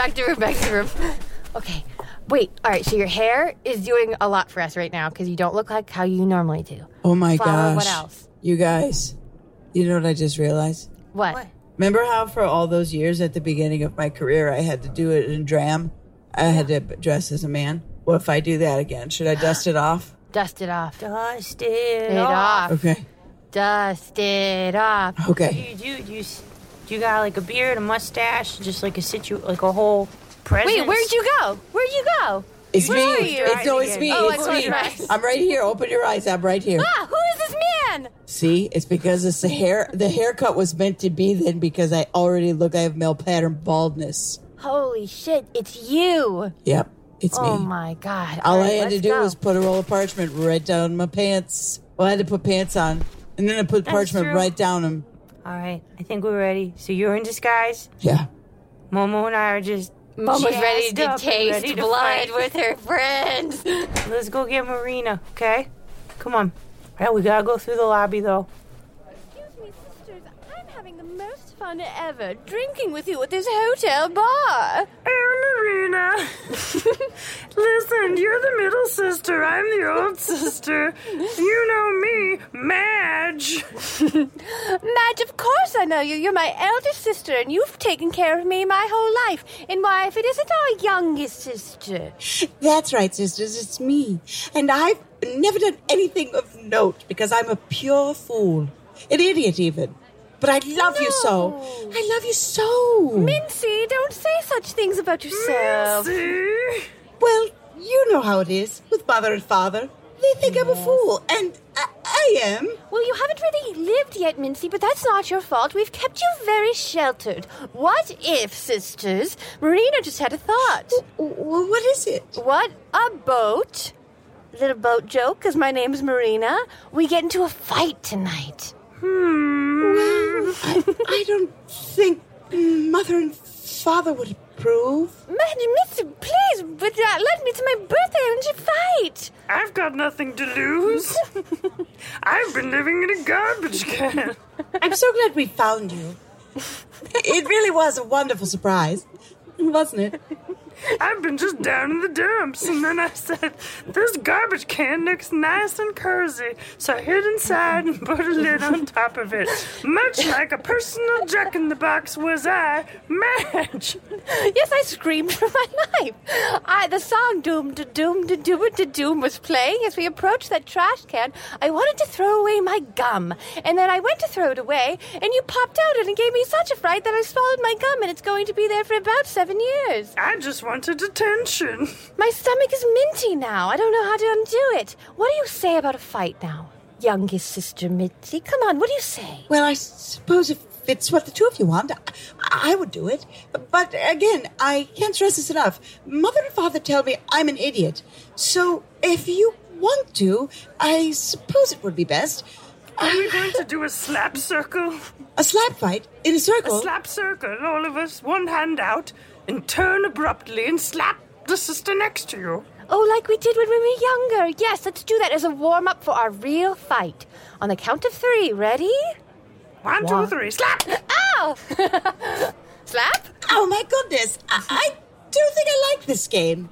the room. Okay. Wait, all right, so your hair is doing a lot for us right now because you don't look like how you normally do. Oh my Flower, gosh. what else? You guys, you know what I just realized? What? Remember how for all those years at the beginning of my career I had to do it in dram? I had to dress as a man. What if I do that again? Should I dust it off? Dust it off. Dust it off. Okay. Dust it off. Okay. You got like a beard, a mustache, just like like a whole presence. Wait, where'd you go? It's me. Where are you? It's me. Oh, It's I me. closed my eyes. I'm right here. Open your eyes. I'm right here. Ah, who is this man? See, it's because it's the hair. The haircut was meant to be then because I already look. I have male pattern baldness. Holy shit, it's you. Yep, it's me. Oh my god. All right, I had to let's do go. was put a roll of parchment right down my pants. Well, I had to put pants on, and then I put parchment true. right down them. All right, I think we're ready. So you're in disguise. Yeah. Momo and I are just Momo's ready jazzed to up and taste ready to blood fight. with her friends. Let's go get Marina, okay? Come on. All right, we gotta go through the lobby though. Excuse me, sisters. I'm having the most fun ever drinking with you at this hotel bar. Marina. Listen, you're the middle sister. I'm the old sister. You know me, Madge. Madge, of course I know you. You're my eldest sister, and you've taken care of me my whole life. And why, if it isn't our youngest sister? That's right, sisters. It's me. And I've never done anything of note because I'm a pure fool. An idiot, even. But I love you so. I love you so. Mincy, don't say such things about yourself. Well, you know how it is with mother and father. They think I'm a fool. And I am. Well, you haven't really lived yet, Mincy, but that's not your fault. We've kept you very sheltered. What if, sisters, Marina just had a thought? Well, what is it? What? A boat? Little boat joke, because my name's Marina. We get into a fight tonight. Well, I don't think Mother and Father would approve. Mister, please, but let me to my birthday and you fight. I've got nothing to lose. I've been living in a garbage can. I'm so glad we found you. It really was a wonderful surprise, wasn't it? I've been just down in the dumps, and then I said, this garbage can looks nice and cozy, so I hid inside and put a lid on top of it. Much like a personal Jack-in-the-Box was I, Madge. Yes, I screamed for my life. The song Doom was playing as we approached that trash can. I wanted to throw away my gum, and then I went to throw it away, and you popped out and it gave me such a fright that I swallowed my gum, and it's going to be there for about 7 years. I just wanted attention. My stomach is minty now. I don't know how to undo it. What do you say about a fight now? Youngest sister Mitzi, come on, what do you say? Well, I suppose if it's what the two of you want, I would do it. But again, I can't stress this enough. Mother and Father tell me I'm an idiot. So if you want to, I suppose it would be best. Are we going to do a slap circle? A slap fight? In a circle? A slap circle, all of us, one hand out, and turn abruptly and slap the sister next to you. Oh, like we did when we were younger. Yes, let's do that as a warm-up for our real fight. On the count of 3, ready? 1, 2, 3, slap! Ow! Slap? Oh, my goodness. I do think I like this game.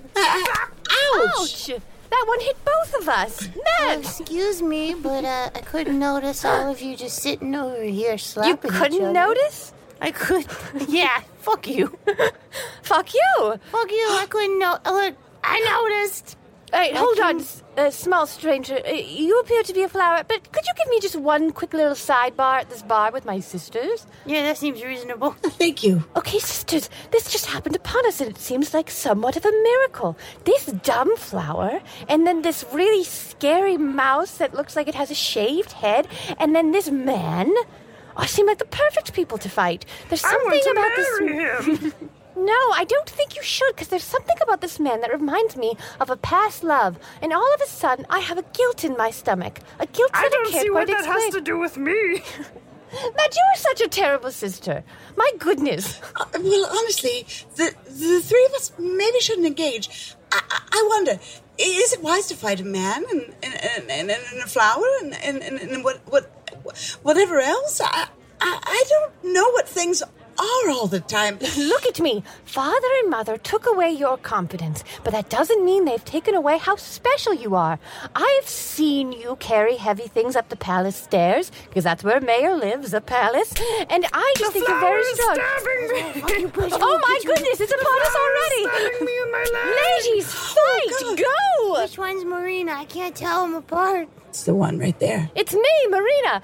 Ouch! That one hit both of us. Man! Excuse me, but I couldn't notice all of you just sitting over here slapping You couldn't notice? I could. Yeah, fuck you. Fuck you! Fuck you, I couldn't know. Look, I noticed. Hey, hold on, small stranger. You appear to be a flower, but could you give me just one quick little sidebar at this bar with my sisters? Yeah, that seems reasonable. Thank you. Okay, sisters, this just happened upon us, and it seems like somewhat of a miracle. This dumb flower, and then this really scary mouse that looks like it has a shaved head, and then this man. Oh, seem like the perfect people to fight. There's something about this. Him. No, I don't think you should, because there's something about this man that reminds me of a past love. And all of a sudden, I have a guilt in my stomach. A guilt that I don't can't see quite what that explain. has to do with me. Matt, you are such a terrible sister. My goodness. Well, honestly, the three of us maybe shouldn't engage. I wonder, is it wise to fight a man and a flower and whatever else? I don't know what things are all the time. Look at me. Father and Mother took away your confidence, but that doesn't mean they've taken away how special you are. I've seen you carry heavy things up the palace stairs, because that's where Mayor lives, the palace, and I just think you're very strong. Oh my goodness, it's upon us already. Stabbing me in my leg. Ladies, fight, go! Which one's Marina? I can't tell them apart. It's the one right there. It's me, Marina.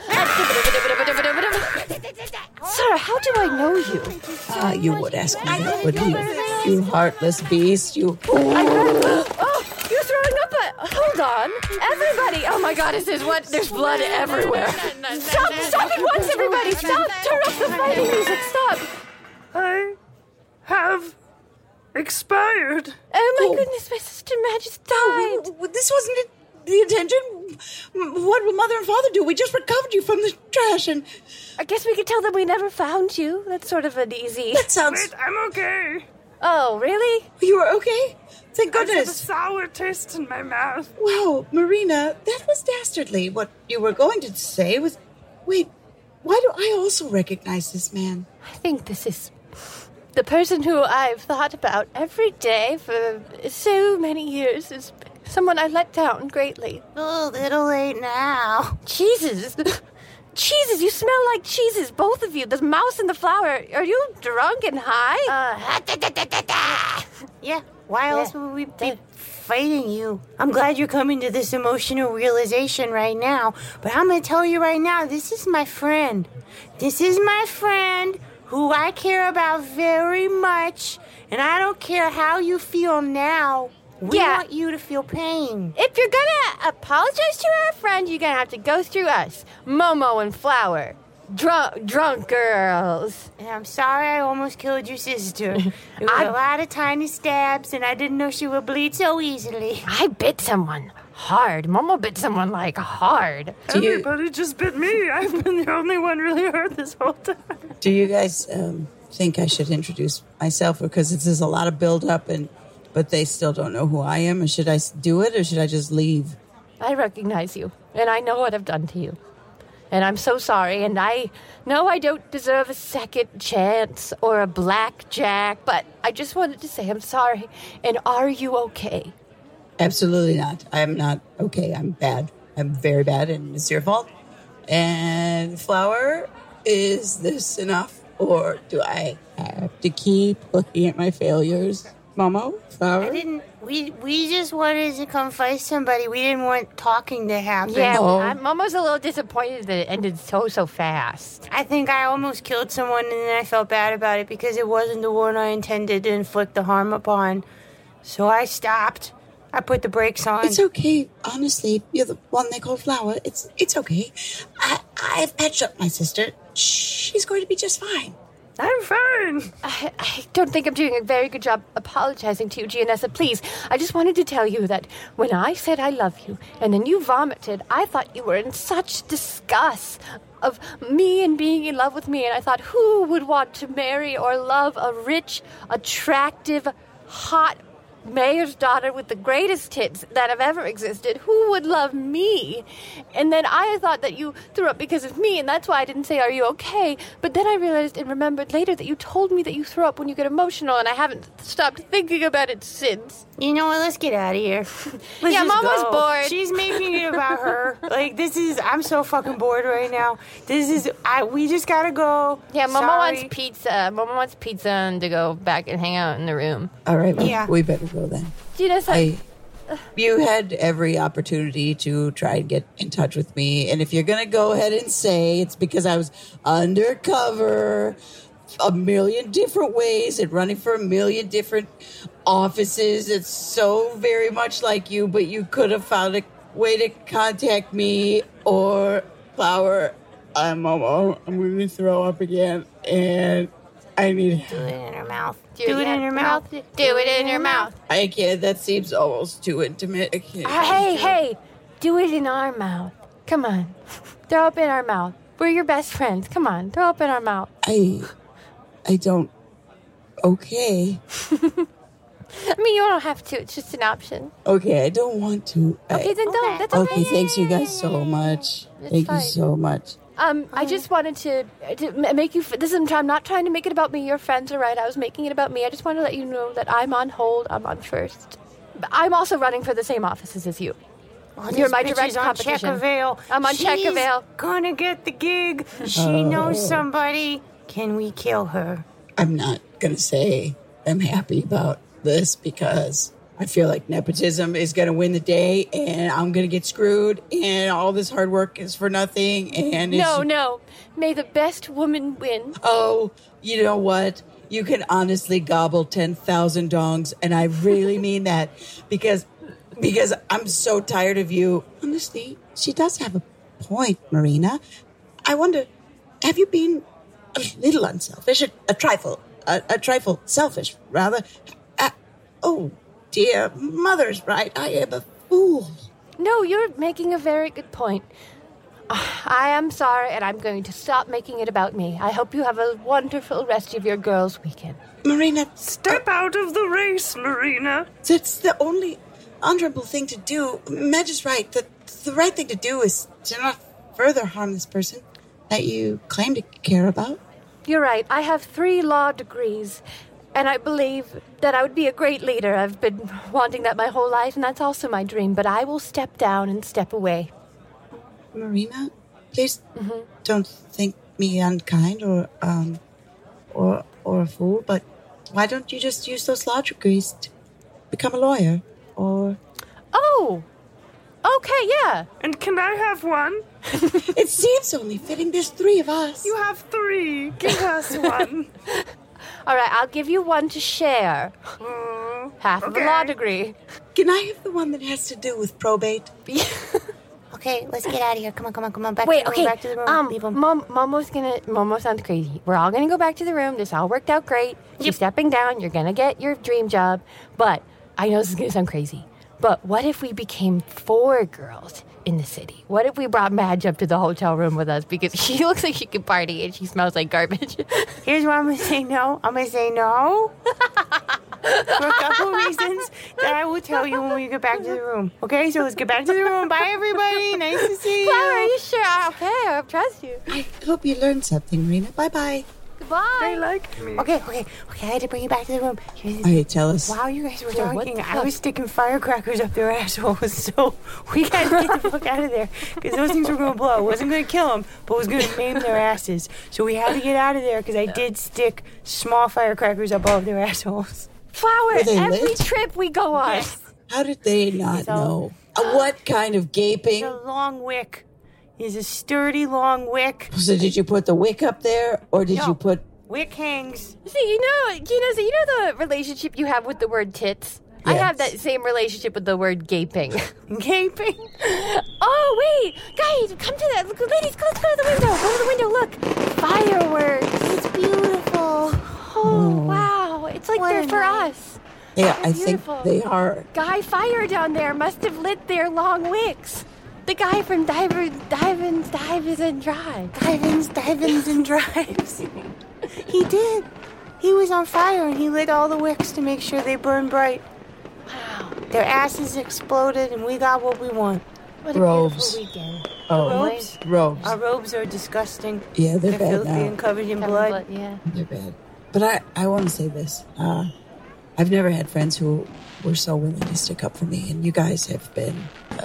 Sir, how do I know you? You would ask me that, wouldn't you? You heartless beast, you... Oh, you're throwing up a... Hold on. Everybody. Oh my God, there's blood everywhere. Stop at once, everybody. Stop. Turn off the fighting music. Stop. I have expired. Oh my goodness, my sister Madge has died. This wasn't the intention. What will Mother and Father do? We just recovered you from the trash and... I guess we could tell them we never found you. That's sort of an easy... That sounds... Wait, I'm okay. Oh, really? You were okay? Thank I have a goodness. sour taste in my mouth. Wow, Marina, that was dastardly. What you were going to say was... Wait, why do I also recognize this man? I think this is the person who I've thought about every day for so many years. Is someone I let down greatly. Oh, a little late now. Jesus. Jesus, you smell like cheeses, both of you. The mouse and the flower. Are you drunk and high? Yeah, why else would we be fighting you? I'm glad you're coming to this emotional realization right now, but I'm going to tell you right now, this is my friend. This is my friend who I care about very much, and I don't care how you feel now. We want you to feel pain. If you're gonna apologize to our friend, you're gonna have to go through us. Momo and Flower. Drunk girls. And I'm sorry I almost killed your sister. It was a lot of tiny stabs, and I didn't know she would bleed so easily. I bit someone hard. Momo bit someone, like, hard. Everybody just bit me. I've been the only one really hurt this whole time. Do you guys think I should introduce myself? Because there's a lot of build-up, but they still don't know who I am. Or should I do it, or should I just leave? I recognize you, and I know what I've done to you. And I'm so sorry, and I know I don't deserve a second chance or a blackjack, but I just wanted to say I'm sorry. And are you okay? Absolutely not. I'm not okay. I'm bad. I'm very bad, and it's your fault. And Flower, is this enough, or do I have to keep looking at my failures? Momo? Flower? We just wanted to come fight somebody. We didn't want talking to happen. Yeah, Momo's a little disappointed that it ended so fast. I think I almost killed someone, and then I felt bad about it because it wasn't the one I intended to inflict the harm upon. So I stopped. I put the brakes on. It's okay. Honestly, you're the one they call Flower. It's okay. I've patched up my sister. She's going to be just fine. I'm fine. I don't think I'm doing a very good job apologizing to you, Gianessa. Please, I just wanted to tell you that when I said I love you and then you vomited, I thought you were in such disgust of me and being in love with me. And I thought, who would want to marry or love a rich, attractive, hot mayor's daughter with the greatest tits that have ever existed? Who would love me? And then I thought that you threw up because of me, and that's why I didn't say, are you okay? But then I realized and remembered later that you told me that you throw up when you get emotional, and I haven't stopped thinking about it since. You know what? Let's get out of here. Yeah, Mama's bored. She's making it about her. Like, I'm so fucking bored right now. We just gotta go. Yeah, Mama wants pizza. Mama wants pizza and to go back and hang out in the room. All right, well, we better go then. You had every opportunity to try and get in touch with me, and if you're gonna go ahead and say it's because I was undercover a million different ways and running for a million different offices, it's so very much like you, but you could have found a way to contact me or Flower. I'm going to throw up again, and I need Do it in her mouth. Do it in your mouth. Do it in your mouth. I can't. That seems almost too intimate. I can't. Hey, do it in our mouth. Come on. Throw up in our mouth. We're your best friends. Come on, throw up in our mouth. I don't. Okay. I mean, you don't have to. It's just an option. Okay, I don't want to. Okay, then don't. That's okay. Okay, thanks you guys so much. Thank you so much. I just wanted to make you. I'm not trying to make it about me. Your friends are right. I was making it about me. I just wanted to let you know that I'm on hold. I'm on first. But I'm also running for the same offices as you. Oh, you're my direct on competition. Checkavale. I'm on Checkavale. She's gonna get the gig. She knows somebody. Can we kill her? I'm not gonna say I'm happy about this because I feel like nepotism is gonna win the day, and I'm gonna get screwed, and all this hard work is for nothing. And No. May the best woman win. Oh, you know what? You can honestly gobble 10,000 dongs, and I really mean that because I'm so tired of you. Honestly, she does have a point, Marina. I wonder, have you been a little unselfish? A trifle selfish, rather? Oh, dear, Mother's right. I am a fool. No, you're making a very good point. I am sorry, and I'm going to stop making it about me. I hope you have a wonderful rest of your girls' weekend. Marina, step out of the race, Marina. That's the only honorable thing to do. Madge is right. The right thing to do is to not further harm this person that you claim to care about. You're right. I have 3 law degrees, and I believe that I would be a great leader. I've been wanting that my whole life, and that's also my dream. But I will step down and step away. Marina, please don't think me unkind or a fool, but why don't you just use those law degrees to become a lawyer? Or oh, okay, yeah. And can I have one? It seems only fitting. There's 3 of us. You have 3. Give us one. All right, I'll give you one to share. half of a law degree. Can I have the one that has to do with probate? Okay, let's get out of here. Come on. Back Wait, to the okay. room. Back to the room. Leave 'em. Momo sounds crazy. We're all gonna go back to the room. This all worked out great. She's stepping down. You're gonna get your dream job. But I know this is gonna sound crazy. But what if we became 4 girls in the city? What if we brought Madge up to the hotel room with us? Because she looks like she can party and she smells like garbage. Here's why I'm going to say no. I'm going to say no for a couple reasons that I will tell you when we get back to the room. Okay, so let's get back to the room. Bye, everybody. Nice to see you. Flower, are you sure? Okay, I trust you. I hope you learned something, Rena. Bye-bye. Goodbye. They like me. Okay, I had to bring you back to the room. All right, tell us. While you guys were Yeah, what talking, the I fuck? was sticking firecrackers up their assholes, so we got to get the fuck out of there, because those things were going to blow. It wasn't going to kill them, but it was going to maim their asses. So we had to get out of there, because I did stick small firecrackers up all of their assholes. Flower, Were they every lit? trip we go on. Yes. How did they not So- know? What kind of gaping? It's a long wick. It's a sturdy long wick. So did you put the wick up there, or did No. you put... Wick hangs. See, you know the relationship you have with the word tits? I Yes. have that same relationship with the word gaping. Gaping. Oh, wait. Guys, come to that. Look, ladies, let's go to the window. Go to the window. Look. Fireworks. It's beautiful. Oh, wow. It's like What they're a for night. us. Yeah, I think Beautiful. they are. Guy Fire down there must have lit their long wicks. The guy from Dives and Drive. Divins and drives. He did. He was on fire and he lit all the wicks to make sure they burned bright. Wow. Their asses exploded and we got what we want. What a Robes. beautiful weekend. Oh, Robes? robes. Our robes are disgusting. Yeah, they're bad filthy now. and covered in Covered blood. Yeah. They're bad. But I want to say this. I've never had friends who were so willing to stick up for me, and you guys have been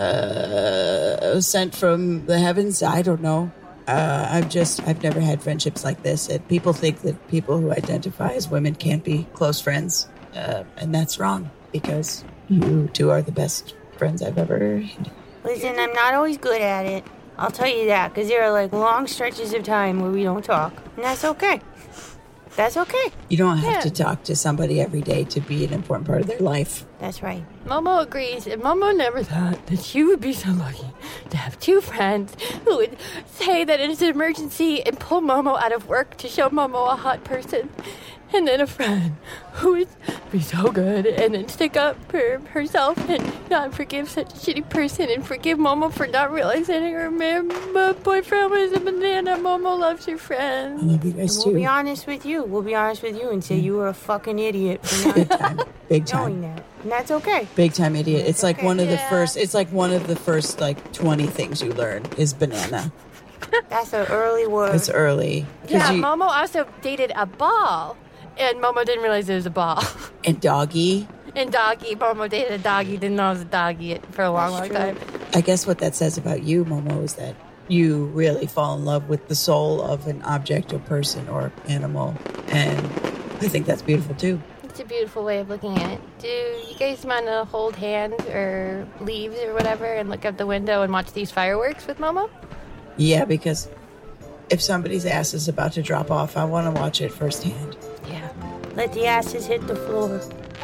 sent from the heavens. I don't know. I've never had friendships like this. And people think that people who identify as women can't be close friends, and that's wrong, because you two are the best friends I've ever had. Listen, I'm not always good at it. I'll tell you that, because there are like long stretches of time where we don't talk. And that's okay. That's okay. You don't have Yeah. to talk to somebody every day to be an important part of their life. That's right. Momo agrees, and Momo never thought that she would be so lucky to have 2 friends who would say that it's an emergency and pull Momo out of work to show Momo a hot person. And then a friend who would be so good and then stick up for herself and not forgive such a shitty person and forgive Momo for not realizing her boyfriend was a banana. Momo loves her I friends. love you guys We'll too. be honest with you. We'll be honest with you and say you were a fucking idiot for Big not time. Big knowing time. that. And that's okay. Big time idiot. It's like one of the Yeah. first. It's like one of the first like 20 things you learn is banana. That's an early word. It's early. 'Cause Yeah, you- Momo also dated a ball. And Momo didn't realize it was a ball. and doggy. And Doggy, Momo dated a doggy, didn't know it was a doggy for a long, long time. I guess what that says about you, Momo, is that you really fall in love with the soul of an object or person or animal, and I think that's beautiful too. It's a beautiful way of looking at it. Do you guys want to hold hands or leaves or whatever and look out the window and watch these fireworks with Momo? Yeah, because if somebody's ass is about to drop off, I want to watch it firsthand. Yeah. Let the asses hit the floor.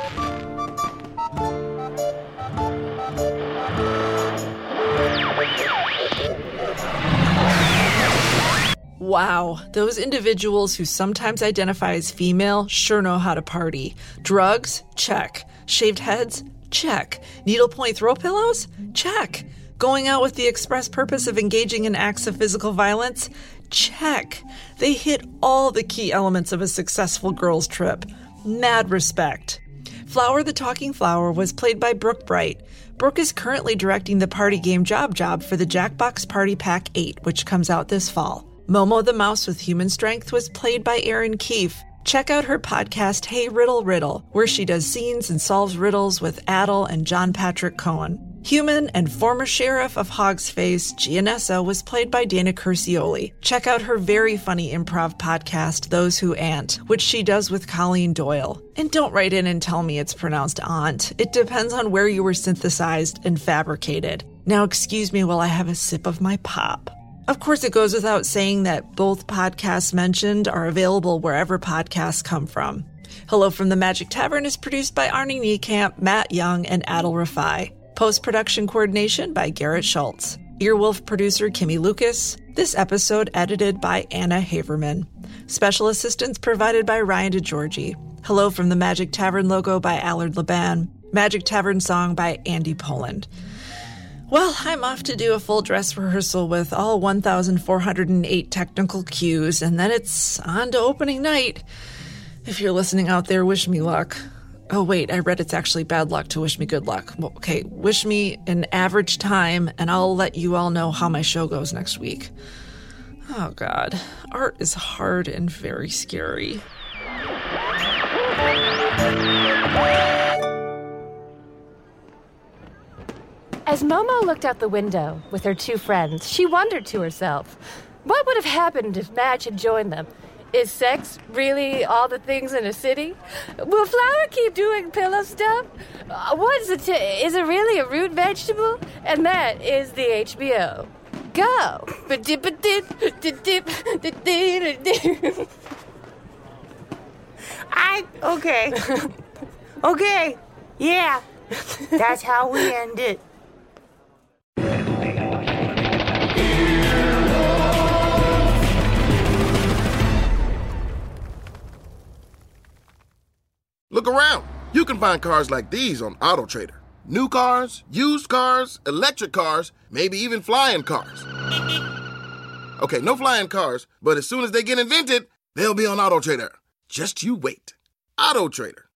Wow, those individuals who sometimes identify as female sure know how to party. Drugs? Check. Shaved heads? Check. Needlepoint throw pillows? Check. Going out with the express purpose of engaging in acts of physical violence? Check. They hit all the key elements of a successful girls' trip. Mad respect. Flower the Talking Flower was played by Brooke Bright. Brooke is currently directing the party game Job for the Jackbox Party Pack 8, which comes out this fall. Momo the Mouse with Human Strength was played by Erin Keefe. Check out her podcast, Hey Riddle Riddle, where she does scenes and solves riddles with Adel and John Patrick Cohen. Human and former sheriff of Hogs Face, Gianessa, was played by Dana Curcioli. Check out her very funny improv podcast, Those Who Ant, which she does with Colleen Doyle. And don't write in and tell me it's pronounced aunt. It depends on where you were synthesized and fabricated. Now excuse me while I have a sip of my pop. Of course, it goes without saying that both podcasts mentioned are available wherever podcasts come from. Hello from the Magic Tavern is produced by Arnie Niekamp, Matt Young, and Adil Rafai. Post-production coordination by Garrett Schultz. Earwolf producer Kimmy Lucas. This episode edited by Anna Haverman. Special assistance provided by Ryan DeGiorgi. Hello from the Magic Tavern logo by Allard Laban. Magic Tavern song by Andy Poland. Well, I'm off to do a full dress rehearsal with all 1,408 technical cues, and then it's on to opening night. If you're listening out there, wish me luck. Oh, wait, I read it's actually bad luck to wish me good luck. Well, okay, wish me an average time, and I'll let you all know how my show goes next week. Oh, God. Art is hard and very scary. As Momo looked out the window with her two friends, she wondered to herself, what would have happened if Madge had joined them? Is sex really all the things in a city? Will Flower keep doing pillow stuff? Is it really a root vegetable? And that is the HBO. Go! Okay. Okay. Yeah. That's how we end it. Look around. You can find cars like these on AutoTrader. New cars, used cars, electric cars, maybe even flying cars. Okay, no flying cars, but as soon as they get invented, they'll be on AutoTrader. Just you wait. AutoTrader.